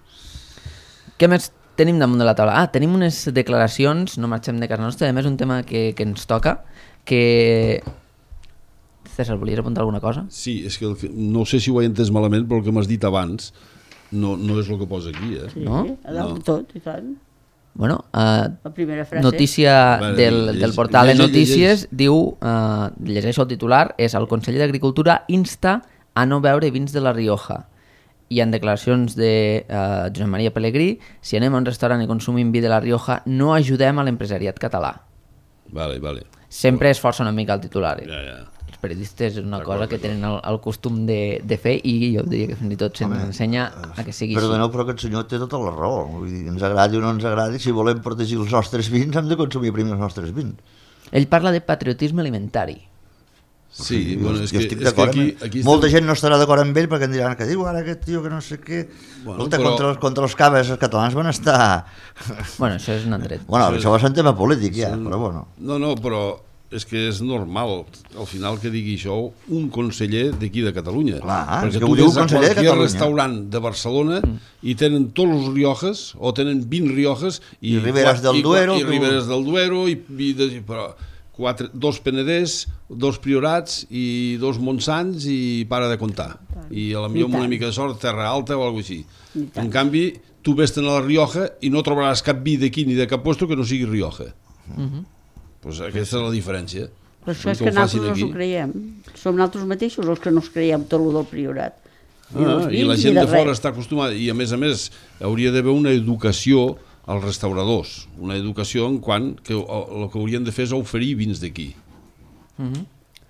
Què més tenim damunt de la taula? Ah, tenim unes declaracions, no marxem de casa nostra, a més un tema que, que ens toca, que... César, volies apuntar alguna cosa? Sí, és que, el que no sé si ho he entès malament, però el que m'has dit abans no, no és el que posa aquí, eh? Sí, No? a dalt de tot, i tant. Bueno, uh, La primera frase. notícia Vale, del, llegeix- del portal de llegeix- notícies diu, uh, llegeixo el titular, és el conseller d'Agricultura insta a no beure vins de la Rioja. I en declaracions de uh, Josep Maria Pellegrí, si anem a un restaurant i consumim vi de la Rioja, no ajudem a l'empresariat català. Vale, vale. Sempre es força una mica el titular. Eh? Ja, ja. Els periodistes és una D'acord, cosa que d'acord. tenen el, el costum de, de fer i jo diria que fins i tot se'ns ensenya a que sigui Perdoneu, però aquest senyor té tota la raó. Vull dir, ens agradi o no ens agradi, si volem protegir els nostres vins, hem de consumir primer els nostres vins. així. Ell parla de patriotisme alimentari. Sí, jo, bueno, és jo que, estic és que d'acord aquí, amb ell. aquí Molta estem- gent no estarà d'acord amb ell perquè em diran que diu ara aquest tio que no sé què... Bueno, Escolta, però- contra, els, contra els cabes els catalans van estar... Bueno, això és un altre. Bueno, això va ser un tema polític ja, Són- però bueno. No, no, però és que és normal, al final que digui això un conseller d'aquí de Catalunya. Clar, és perquè que tu ho diu ves a conseller de qualsevol Catalunya. restaurant de Barcelona Mm. i tenen tots els Riojes, o tenen vint Riojes, i, I Riberes del i- Duero, i que- Riberes del Duero, i, i de, però quatre, dos Penedès, dos Priorats i dos Montsants i para de comptar. I a la millor amb una mica de sort Terra Alta o alguna cosa així. En canvi, tu vés-te'n a la Rioja i no trobaràs cap vi d'aquí ni de cap puesto que no sigui Rioja. Mhm. Pues aquesta és la diferència. Però això és ho que nosaltres facin no aquí. s'ho creiem. Som nosaltres mateixos els que no ens creiem tot el del Priorat. Ni Ah, dels I la vins, gent ni de fora res. està acostumada, i a més a més hauria d'haver una educació als restauradors, una educació en quant que o- el que haurien de fer és oferir vins d'aquí.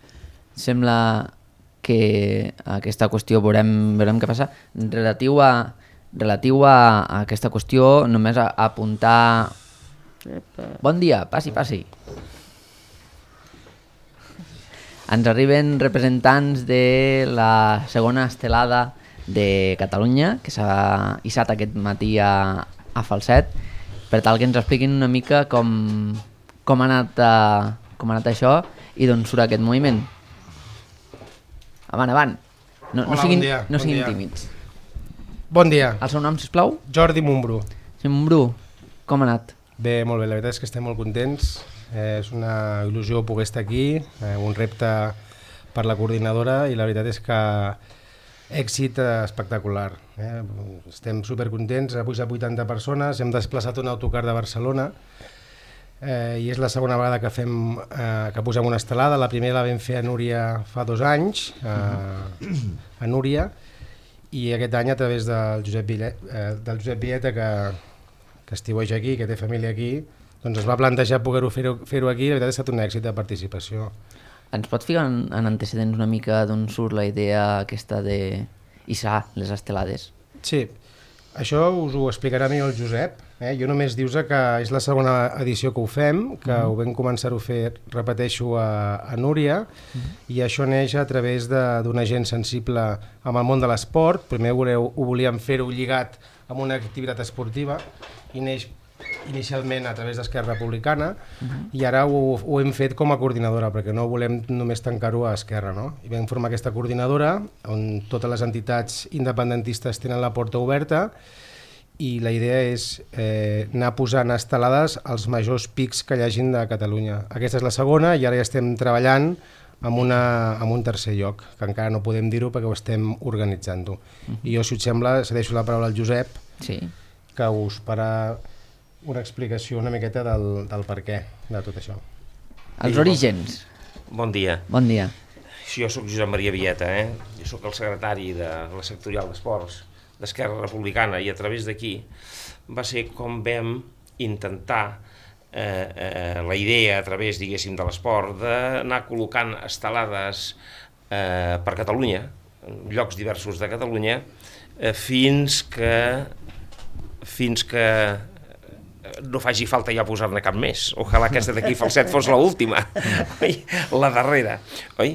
sembla que aquesta qüestió veurem, veurem què passa. Relatiu a, relatiu a, a aquesta qüestió, només a, a apuntar... Bon dia, passi, passi. Ens arriben representants de la segona estelada de Catalunya, que s'ha hissat aquest matí a, a Falset, per tal que ens expliquin una mica com, com, ha anat, uh, com ha anat això i d'on surt aquest moviment. Avant, avant. No, no Hola, siguin, bon dia, no bon siguin dia. tímids. Bon dia. El seu nom, sisplau? Jordi Montbrú. Senyor Montbrú, com ha anat? Bé, molt bé, la veritat és que estem molt contents. Eh, és una il·lusió poder estar aquí, eh, un repte per la coordinadora i la veritat és que èxit eh, espectacular. Eh? Estem supercontents, avui s'ha vuitanta persones, hem desplaçat un autocar de Barcelona eh, i és la segona vegada que fem eh, que posem una estelada. La primera la vam fer a Núria fa dos anys, eh, a Núria, i aquest any a través del Josep Villeta, eh, del Josep Villeta que, que estiueja aquí, que té família aquí, doncs es va plantejar poder-ho fer-ho fer-ho aquí i la veritat ha estat un èxit de participació. Ens pot ficar en, en antecedents una mica d'on surt la idea aquesta de hissar les estelades? Sí, això us ho explicarà a mi el Josep. Eh? Jo només dius que és la segona edició que ho fem, que uh-huh. ho vam començar a fer, repeteixo, a, a Núria, uh-huh. i això neix a través d'una gent sensible amb el món de l'esport. Primer voleu, ho volíem fer-ho lligat amb una activitat esportiva i neix inicialment a través d'Esquerra Republicana uh-huh. i ara ho, ho hem fet com a coordinadora perquè no volem només tancar-ho a Esquerra, no? I vam formar aquesta coordinadora on totes les entitats independentistes tenen la porta oberta i la idea és eh, anar posant estelades als majors pics que hi hagin de Catalunya. Aquesta és la segona i ara ja estem treballant amb, una, amb un tercer lloc, que encara no podem dir-ho perquè ho estem organitzant-ho. Uh-huh. I jo, si us sembla, cedeixo la paraula al Josep, sí. que us farà una explicació una miqueta del, del per què de tot això. Els orígens. Bon dia. Bon dia. Jo sóc Josep Maria Villeta, eh? Jo sóc el secretari de la sectorial d'esports d'Esquerra Republicana i a través d'aquí va ser com vam intentar eh, eh, la idea a través, diguéssim, de l'esport d'anar col·locant estelades eh, per Catalunya, en llocs diversos de Catalunya, eh, fins que fins que no faci falta ja posar-ne cap més. Ojalà aquesta d'aquí Falset fos l'última, la darrera. Oi?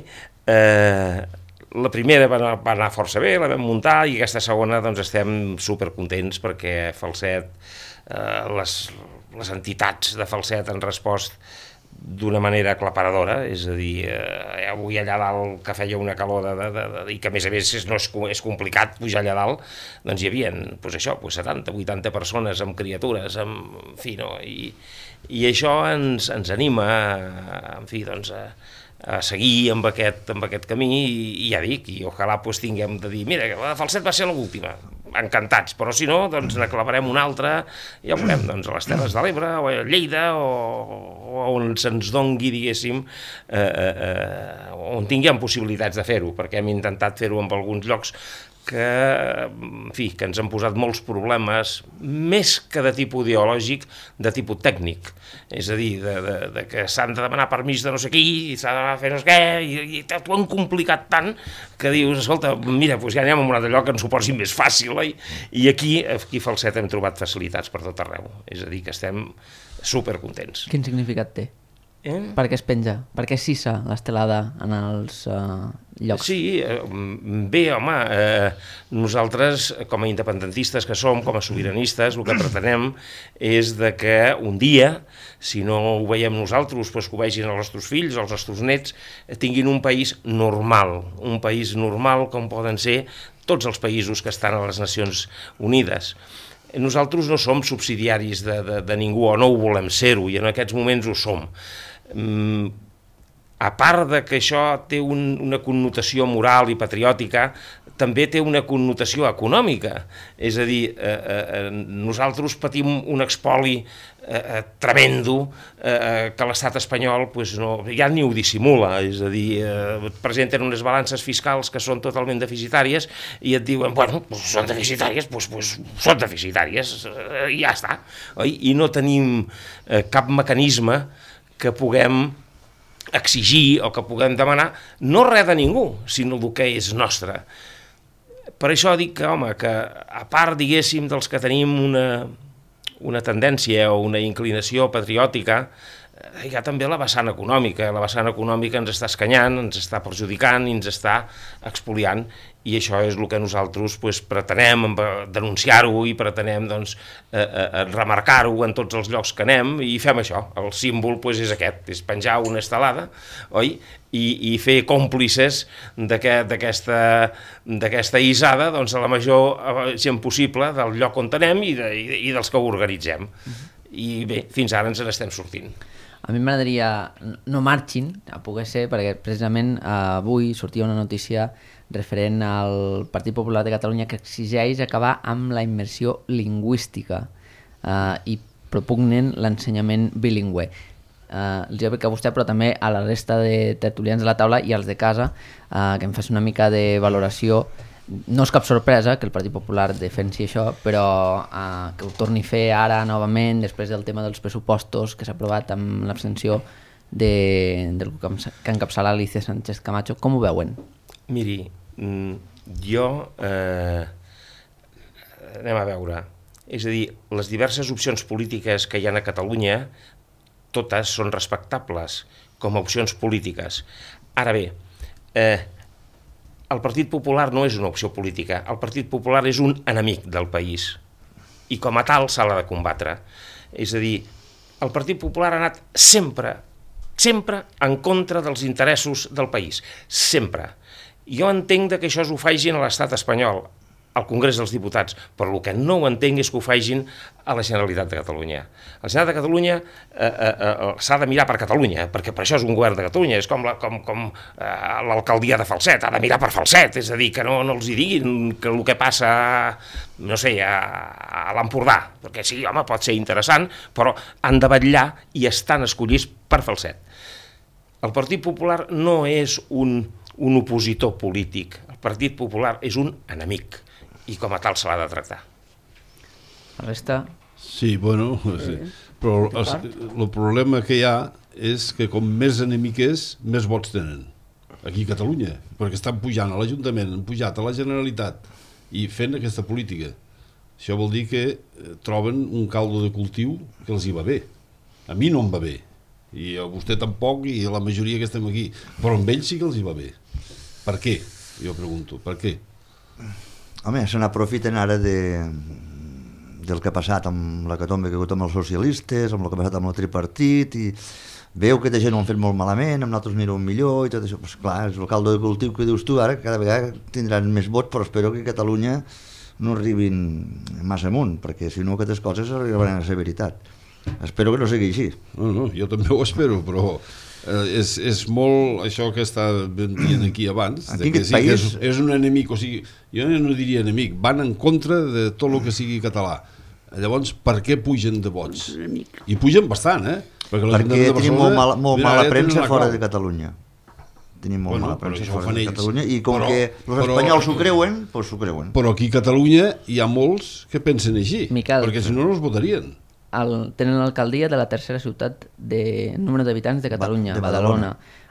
Eh, la primera va anar, va anar força bé, la vam muntar, i aquesta segona doncs, estem supercontents perquè Falset, eh, les, les entitats de Falset han respost d'una manera aclaparadora, és a dir, eh, avui allà dalt que feia una calor de, de, de, i que a més a més és, no és, és complicat pujar allà dalt, doncs hi havia pues això, pues setanta, vuitanta persones amb criatures, amb, en fi, no? I, i això ens, ens anima en fi, doncs, a, a seguir amb aquest, amb aquest camí i, i ja dic, i ojalà pues, tinguem de dir, mira, la de Falset va ser l'última, encantats, però si no, doncs n'aclavarem una altra, ja ho veurem, doncs a les Terres de l'Ebre, o a Lleida, o, o on se'ns dongui, diguéssim, eh, eh, on tinguem possibilitats de fer-ho, perquè hem intentat fer-ho en alguns llocs que, en fi, que ens han posat molts problemes, més que de tipus ideològic, de tipus tècnic. És a dir, de, de, de que s'han de demanar permís de no sé qui, i s'ha de fer no sé què, i, i t'ho han complicat tant que dius, escolta, mira, doncs ja anem a un altre lloc que ens ho posi més fàcil, oi? I aquí, aquí a Falset hem trobat facilitats per tot arreu. És a dir, que estem supercontents. Quin significat té? Eh? Per què es penja? Per què s'hissa l'estelada en els uh, llocs? Sí, eh, bé, home, eh, nosaltres, com a independentistes que som, com a sobiranistes, el que pretenem és de que un dia, si no ho veiem nosaltres, doncs que ho vegin els nostres fills, els nostres nets, tinguin un país normal, un país normal com poden ser tots els països que estan a les Nacions Unides. Nosaltres no som subsidiaris de, de, de ningú, o no ho volem ser-ho, i en aquests moments ho som. Mm, a part de que això té un, una connotació moral i patriòtica, també té una connotació econòmica. És a dir, eh, eh, nosaltres patim un expoli eh, tremendo eh, que l'estat espanyol pues, no, ja ni ho dissimula. És a dir, eh, et presenten unes balances fiscals que són totalment deficitàries i et diuen, bueno, pues són deficitàries, pues, pues són deficitàries, eh, i ja està. Oi? I no tenim eh, cap mecanisme que puguem exigir o que puguem demanar, no res de ningú, sinó el que és nostre. Per això dic que, home, que a part, diguéssim, dels que tenim una, una tendència o una inclinació patriòtica, hi ha també la vessant econòmica. La vessant econòmica ens està escanyant, ens està perjudicant i ens està expoliant, i això és el que nosaltres pues, pretenem denunciar-ho i pretenem doncs, eh, eh, remarcar-ho en tots els llocs que anem, i fem això. El símbol pues, és aquest, és penjar una estelada, oi? I, i fer còmplices d'aquesta d'aquesta isada doncs, a la major gent possible del lloc on anem i, de, i dels que ho organitzem. I bé, fins ara ens n'estem sortint. A mi m'agradaria no marxin, a poder ser, perquè precisament avui sortia una notícia referent al Partit Popular de Catalunya que exigeix acabar amb la immersió lingüística eh, i propugnen l'ensenyament bilingüe. Eh, els dic a vostè, però també a la resta de tertulians de la taula i als de casa, eh, que em faci una mica de valoració. No és cap sorpresa que el Partit Popular defensi això, però eh, que ho torni a fer ara novament, després del tema dels pressupostos que s'ha aprovat amb l'abstenció de, del que encapçala Alicia Sánchez Camacho. Com ho veuen? Miri, jo... Eh, anem a veure. És a dir, les diverses opcions polítiques que hi ha a Catalunya, totes són respectables com a opcions polítiques. Ara bé, eh, el Partit Popular no és una opció política, el Partit Popular és un enemic del país i com a tal s'ha de combatre. És a dir, el Partit Popular ha anat sempre, sempre en contra dels interessos del país, sempre. Jo entenc que això ho facin a l'estat espanyol, al Congrés dels Diputats, però el que no ho entenc és que ho facin a la Generalitat de Catalunya. La Generalitat de Catalunya eh, eh, eh, s'ha de mirar per Catalunya, perquè per això és un govern de Catalunya, és com, la, com, com eh, l'alcaldia de Falset, ha de mirar per Falset, és a dir, que no, no els hi diguin que el que passa, no sé, a, a l'Empordà, perquè sí, home, pot ser interessant, però han de vetllar i estan escollits per Falset. El Partit Popular no és un, un opositor polític, el Partit Popular és un enemic, i com a tal se l'ha de tractar. La resta? Sí, bueno, sí. Però el, el problema que hi ha és que com més enemic és, més vots tenen aquí a Catalunya, perquè estan pujant a l'Ajuntament, han pujat a la Generalitat i fent aquesta política. Això vol dir que troben un caldo de cultiu que els hi va bé. A mi no em va bé, i a vostè tampoc, i a la majoria que estem aquí, però amb ells sí que els hi va bé. Per què? Jo pregunto, per què? Home, se n'aprofiten ara de, del que ha passat amb la catombe que ha hagut amb els socialistes, amb el que ha passat amb el tripartit, i veu que de gent ho han fet molt malament, amb nosaltres anirem millor, i tot això. Pues clar, és el caldo de cultiu que dius tu, ara cada vegada tindran més vots, però espero que a Catalunya no arribin massa amunt, perquè si no aquestes coses arribaran a ser veritat. Espero que no sigui així. No, no, jo també ho espero, però eh, és, és molt això que està dient aquí abans, aquí de que sí, país... que és, és un enemic, o sigui, jo no diria enemic, van en contra de tot el que sigui català. Llavors, per què pugen de vots? I pugen bastant, eh? Perquè, perquè tenim molt mala, molt mira, mala premsa fora de Catalunya. Tenim molt bueno, mala premsa fora de Catalunya, i com però, que els espanyols s'ho creuen, doncs s'ho creuen. Però aquí a Catalunya hi ha molts que pensen així, Miquel, perquè si no no els votarien. El, tenen l'alcaldia de la tercera ciutat de número d'habitants de Catalunya, de Badalona.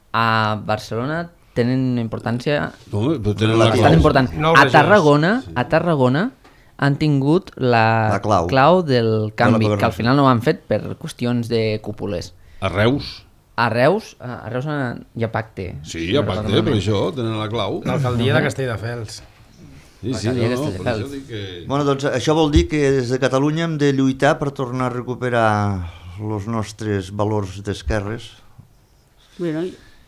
A Barcelona tenen importància no, tenen la bastant important. No, a Tarragona, sí. a Tarragona han tingut la, la clau. clau del canvi, que al final no ho han fet per qüestions de cúpules. A Reus? A Reus, a Reus hi ha pacte. Sí, hi ha pacte, per això tenen la clau. L'alcaldia de Castelldefels. Sí, sí, no, no, per això dic que... Bueno, doncs això vol dir que des de Catalunya hem de lluitar per tornar a recuperar els nostres valors d'esquerres. Bueno.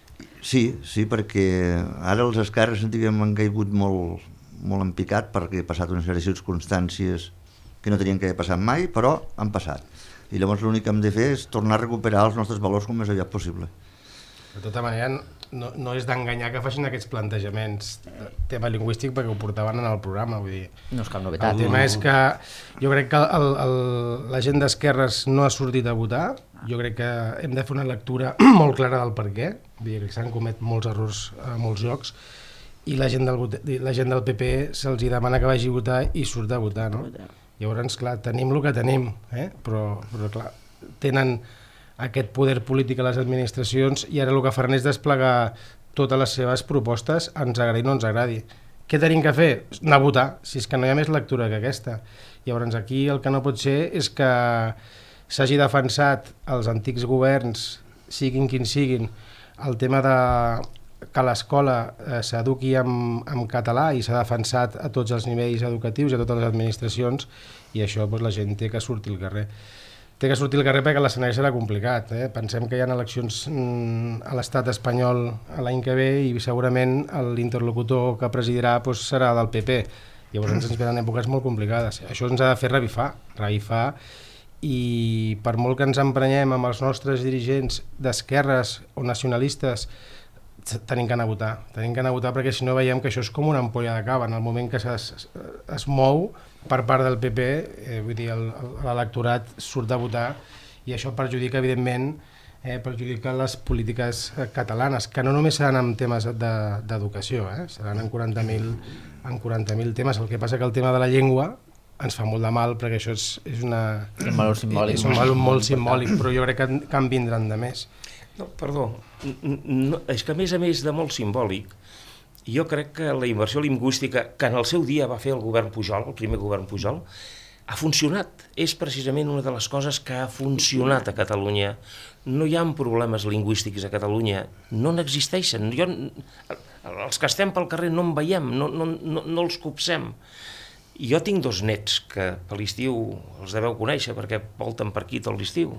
Sí, sí, perquè ara els esquerres diguem, han caigut molt, molt en picat perquè ha passat una sèrie de circumstàncies que no tenien que haver passat mai, però han passat. I llavors l'únic que hem de fer és tornar a recuperar els nostres valors com més aviat possible. De tota manera, no, no és d'enganyar que facin aquests plantejaments de tema lingüístic perquè ho portaven en el programa, vull dir. No és cap novetat. El tema és que jo crec que el, el, la gent d'esquerres no ha sortit a votar, jo crec que hem de fer una lectura molt clara del per què, vull dir que s'han comet molts errors a molts llocs, i la gent del, la gent del P P se'ls demana que vagi a votar i surt a votar, no? Llavors, clar, tenim el que tenim, eh? però, però clar, tenen aquest poder polític a les administracions, i ara el que faran és desplegar totes les seves propostes, ens agradi o no ens agradi. Què tenim que fer? Anar a votar, si és que no hi ha més lectura que aquesta. Llavors aquí el que no pot ser és que s'hagi defensat els antics governs, siguin quins siguin, el tema de que l'escola eh, s'eduqui en, en català, i s'ha defensat a tots els nivells educatius i a totes les administracions, i això doncs, la gent té que sortir al carrer. Té que sortir al carrer perquè l'escenari serà complicat. Eh? Pensem que hi ha eleccions mm, a l'estat espanyol l'any que ve, i segurament l'interlocutor que presidirà doncs, serà del P P. Llavors ens venen èpoques molt complicades. Això ens ha de fer revifar, revifar, i per molt que ens emprenyem amb els nostres dirigents d'esquerres o nacionalistes, tenim que anar a votar, tenim que anar a votar perquè si no veiem que això és com una ampolla de cava. En el moment que es, es mou per part del P P, eh, vull dir, l'electorat surt a votar, i això perjudica, evidentment, eh, perjudica les polítiques catalanes, que no només seran en temes d'educació, eh, seran en quaranta mil en quaranta mil temes. El que passa que el tema de la llengua ens fa molt de mal, perquè això és, és, una, és un valor simbòlic, és un valor molt simbòlic, però jo crec que, que en vindran de més. No, perdó, no, és que a més a més de molt simbòlic, jo crec que la immersió lingüística que en el seu dia va fer el govern Pujol, el primer govern Pujol, ha funcionat. És precisament una de les coses que ha funcionat a Catalunya. No hi ha problemes lingüístics a Catalunya, no n'existeixen. Jo, els que estem pel carrer no en veiem, no, no, no, no els copsem. Jo tinc dos nets que per l'estiu els deveu conèixer perquè volten per aquí tot l'estiu.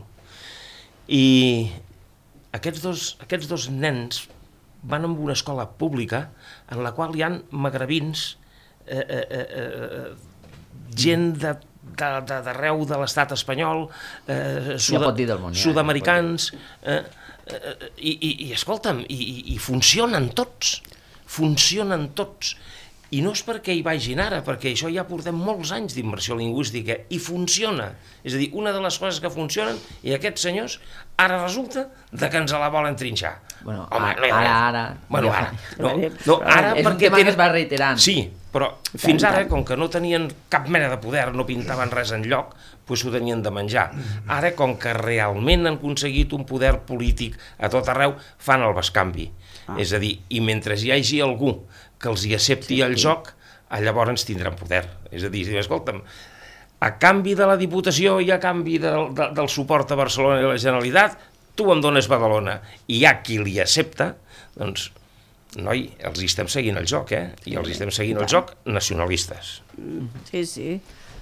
I aquests dos, aquests dos nens van a una escola pública en la qual hi ha magrebins, eh, eh, eh, gent de d'arreu de l'estat espanyol, eh, sud ja sud-americans, eh, eh, i, i, i escolta'm, i, i funcionen tots, funcionen tots. I no és perquè hi vagin ara, perquè això ja portem molts anys d'immersió lingüística i funciona. És a dir, una de les coses que funcionen, i aquests senyors ara resulta de que ens la volen trinxar. Bueno, Home, ara, no, ara, ara. Bueno, ara. No, no, ara és un tema tenen... que es va reiterant. Sí, però fins ara, com que no tenien cap mena de poder, no pintaven res enlloc, doncs s'ho tenien de menjar. Ara, com que realment han aconseguit un poder polític a tot arreu, fan el bescanvi. Ah. És a dir, i mentre hi hagi algú que els hi accepti sí, el sí. joc, llavors tindran poder. És a dir, escolta'm, a canvi de la Diputació i a canvi del, de, del suport a Barcelona i a la Generalitat, tu em dones Badalona, i hi ha qui li accepta, doncs, noi, els hi estem seguint el joc, eh? I els hi estem seguint el joc nacionalistes. Sí, sí.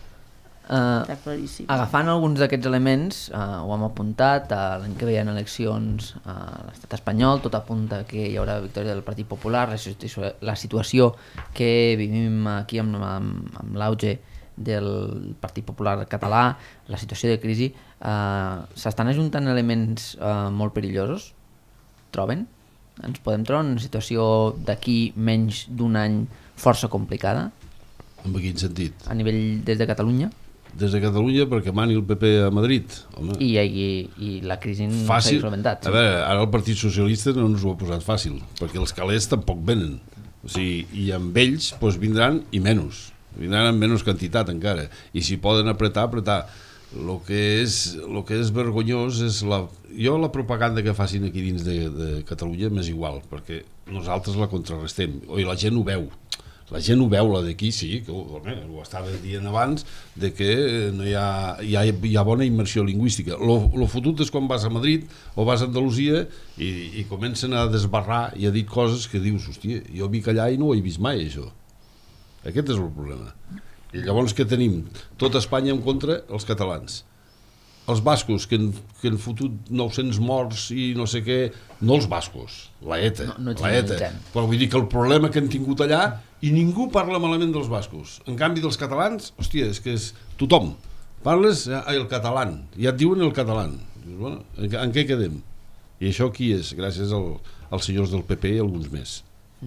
Uh, agafant alguns d'aquests elements, uh, ho hem apuntat, uh, l'any que ve hi ha eleccions a uh, l'estat espanyol, tot apunta que hi haurà victòria del Partit Popular, la, situa la situació que vivim aquí amb, amb, amb l'auge del Partit Popular català, la situació de crisi, uh, s'estan ajuntant elements uh, molt perillosos, troben? Ens podem trobar en una situació d'aquí menys d'un any força complicada? En quin sentit? A nivell des de Catalunya? Des de Catalunya perquè mani el P P a Madrid. Home. I, i, i la crisi no s'ha solventat. Sí. A veure, ara el Partit Socialista no ens ho ha posat fàcil, perquè els calés tampoc venen. O sigui, i amb ells doncs, vindran i menys. Vindran amb menys quantitat encara. I si poden apretar, apretar. El que és, lo que és vergonyós és la... Jo la propaganda que facin aquí dins de, de Catalunya m'és igual, perquè nosaltres la contrarrestem, o la gent ho veu. La gent ho veu, la d'aquí, sí, que home, ho estava dient abans, de que no hi, ha, hi, ha, hi ha bona immersió lingüística. Lo, lo fotut és quan vas a Madrid o vas a Andalusia i, i comencen a desbarrar i a dir coses que dius, hòstia, jo vic allà i no ho he vist mai, això. Aquest és el problema. I llavors què tenim? Tot Espanya en contra els catalans. Els bascos, que han, que han fotut nou-cents morts i no sé què, no els bascos, la ETA, no, no la ETA. Però vull dir que el problema que han tingut allà, i ningú parla malament dels bascos. En canvi dels catalans, hòstia, és que és tothom. Parles eh, el català, ja et diuen el català. Bueno, en, en què quedem? I això qui és? Gràcies al, als senyors del P P i alguns més.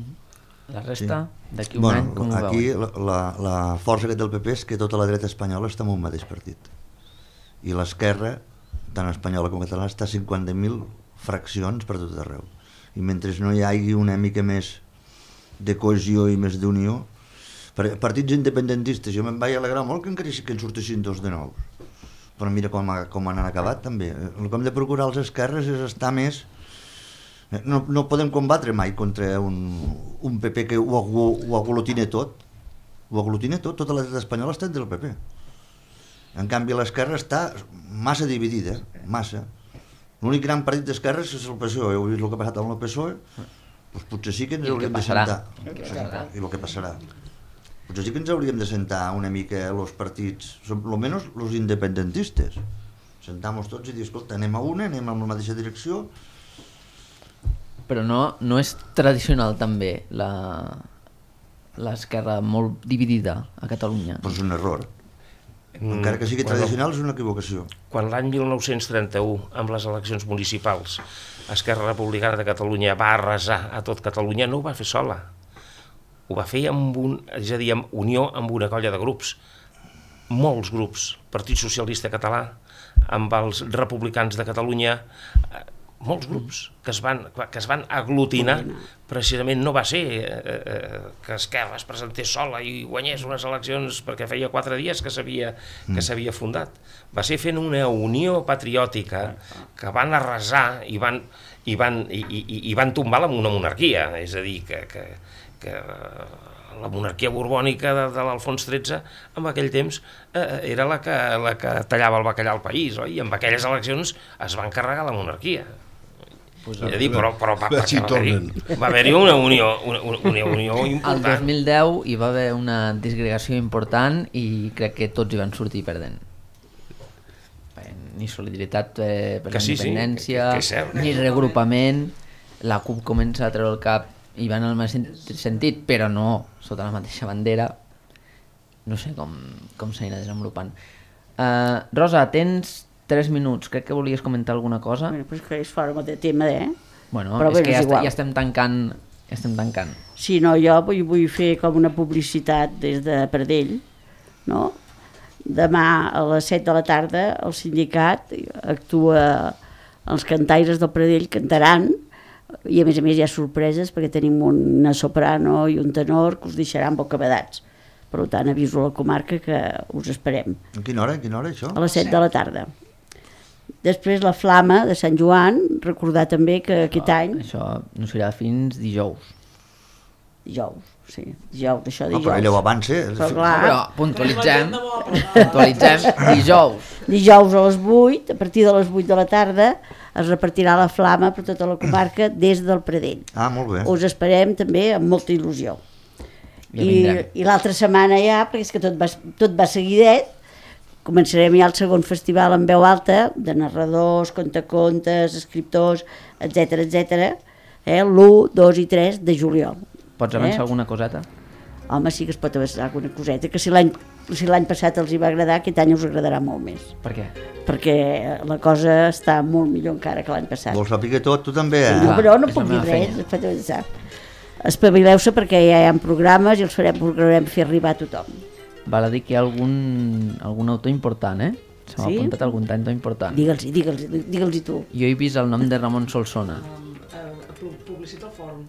La resta, sí. D'aquí un bueno, any, com ho aquí veuen? La, la, la força que té el P P és que tota la dreta espanyola està en un mateix partit. I l'esquerra, tant espanyola com catalana, està a cinquanta mil fraccions per tot arreu. I mentre no hi hagi una mica més de cohesió i més d'unió, partits independentistes, jo me'n vaig alegrar molt que encara sí que en sortissin dos de nous. però mira com, ha, com han acabat també. El que hem de procurar als esquerres és estar més... No, no podem combatre mai contra un, un P P que ho, ho, ho aglutina tot. Ho aglutina tot, tota l'estat espanyol està entre el P P. En canvi l'esquerra està massa dividida, massa. L'únic gran partit d'esquerres és el P S O E. Heu vist el que ha passat amb el P S O E? Doncs potser sí que ens hauríem de sentar. I el que passarà. Potser sí que ens hauríem de sentar una mica els partits, almenys els independentistes. Sentar-nos tots i dir, escolta, anem a una, anem en la mateixa direcció. Però no, no és tradicional també la... l'esquerra molt dividida a Catalunya. Però és un error. Encara que sigui tradicional, és una equivocació. Quan l'any mil nou-cents trenta-u, amb les eleccions municipals, Esquerra Republicana de Catalunya va arrasar a tot Catalunya, no ho va fer sola. Ho va fer amb un, és a dir, amb unió amb una colla de grups. Molts grups. Partit Socialista Català, amb els republicans de Catalunya, molts grups que es van, que es van aglutinar. Precisament no va ser eh, que Esquerra es presentés sola i guanyés unes eleccions perquè feia quatre dies que s'havia que s'havia fundat. Va ser fent una unió patriòtica que van arrasar i van, i van, i, i, i van tombar una monarquia. És a dir, que, que, que la monarquia borbònica de, de l'Alfons tretze en aquell temps eh, era la que, la que tallava el bacallà al país, oi? I amb aquelles eleccions es van carregar la monarquia. Pues a dir, però, però va, va, va haver-hi va haver una unió, una, una unió important. El dos mil deu hi va haver una disgregació important i crec que tots hi van sortir perdent. Ni solidaritat eh, per la sí, independència, sí, que, que ni regrupament. La CUP comença a treure el cap i van en el mateix sentit, però no sota la mateixa bandera. No sé com, com s'anirà desenvolupant. Uh, Rosa, tens tres minuts, crec que volies comentar alguna cosa. Bueno, però és que és fora de tema, eh? Bueno, però és bé, que ja, és est ja estem tancant, ja estem tancant. Sí, no, jo vull, vull fer com una publicitat des de Pradell, no? Demà a les set de la tarda el sindicat actua, els cantaires del Pradell cantaran, i a més a més hi ha sorpreses perquè tenim una soprano i un tenor que us deixaran bocabadats. Per tant, aviso a la comarca que us esperem. A quina hora, a quina hora això? A les set de la tarda. Després la Flama de Sant Joan, recordar també que aquest ah, any... Això no serà fins dijous. Dijous, sí, dijous, això dijous. No, però ella ho avança. Però, clar, no, però puntualitzem, puntualitzem dijous. Dijous a les vuit, a partir de les vuit de la tarda, es repartirà la Flama per tota la comarca des del Pradell. Ah, molt bé. Us esperem també amb molta il·lusió. Ja I, i l'altra setmana ja, perquè és que tot va, tot va seguidet, començarem ja el segon festival en veu alta, de narradors, contacontes, escriptors, etcètera, etcètera, eh, l'u, dos i tres de juliol. Pots avançar eh? alguna coseta? Home, sí que es pot avançar alguna coseta, que si l'any si l'any passat els hi va agradar, aquest any us agradarà molt més. Per què? Perquè la cosa està molt millor encara que l'any passat. Vols saber tot, tu també, eh? No, però no puc dir res, es pot avançar. Espavileu-se perquè ja hi ha programes i els farem, procurarem fer arribar a tothom. Val a dir que hi ha algun, algun autor important, eh? Se m'ha sí? apuntat algun autor important. Digue'ls-hi, digue'ls-hi, digue'ls-hi tu. Jo he vist el nom de Ramon Solsona. Um, publicita el fòrum.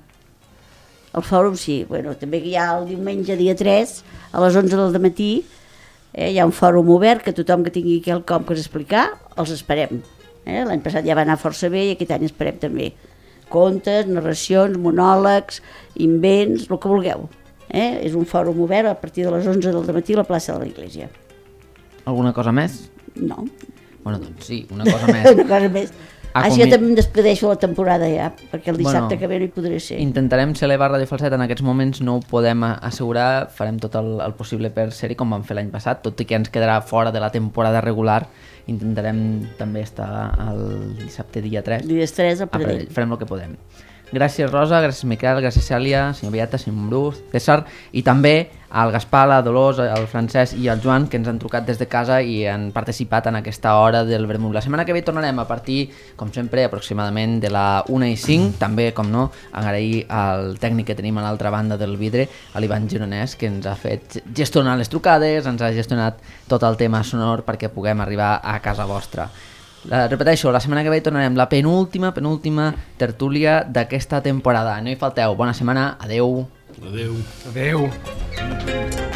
El fòrum sí, bueno, també hi ha el diumenge dia tres a les onze del matí, eh, hi ha un fòrum obert que tothom que tingui quelcom que explicar, els esperem. Eh? L'any passat ja va anar força bé i aquest any esperem també. Contes, narracions, monòlegs, invents, el que vulgueu. Eh? És un fòrum obert a partir de les onze del matí a la plaça de l'Església. Alguna cosa més? No. Bueno, doncs sí, una cosa més. una cosa més. Ah, Així jo també em despedeixo la temporada ja, perquè el dissabte bueno, que ve no hi podré ser. Intentarem celebrar Radio Falset, en aquests moments no ho podem assegurar, farem tot el, el possible per ser-hi com vam fer l'any passat, tot i que ens quedarà fora de la temporada regular, intentarem també estar el dissabte dia tres. Dia tres a Pradell. Farem el que podem. Gràcies Rosa, gràcies Miquel, gràcies Cèlia, senyor Beata, senyor Brus, César, i també al Gaspar, la Dolors, el Francesc i el Joan, que ens han trucat des de casa i han participat en aquesta hora del vermut. La setmana que ve tornarem a partir, com sempre, aproximadament de la una i cinc, també, com no, agrair al tècnic que tenim a l'altra banda del vidre, a l'Ivan Gironès, que ens ha fet gestionar les trucades, ens ha gestionat tot el tema sonor perquè puguem arribar a casa vostra. La, repeteixo, la setmana que ve tornarem la penúltima, penúltima tertúlia d'aquesta temporada. No hi falteu, bona setmana, adeu. Adeu. Adeu.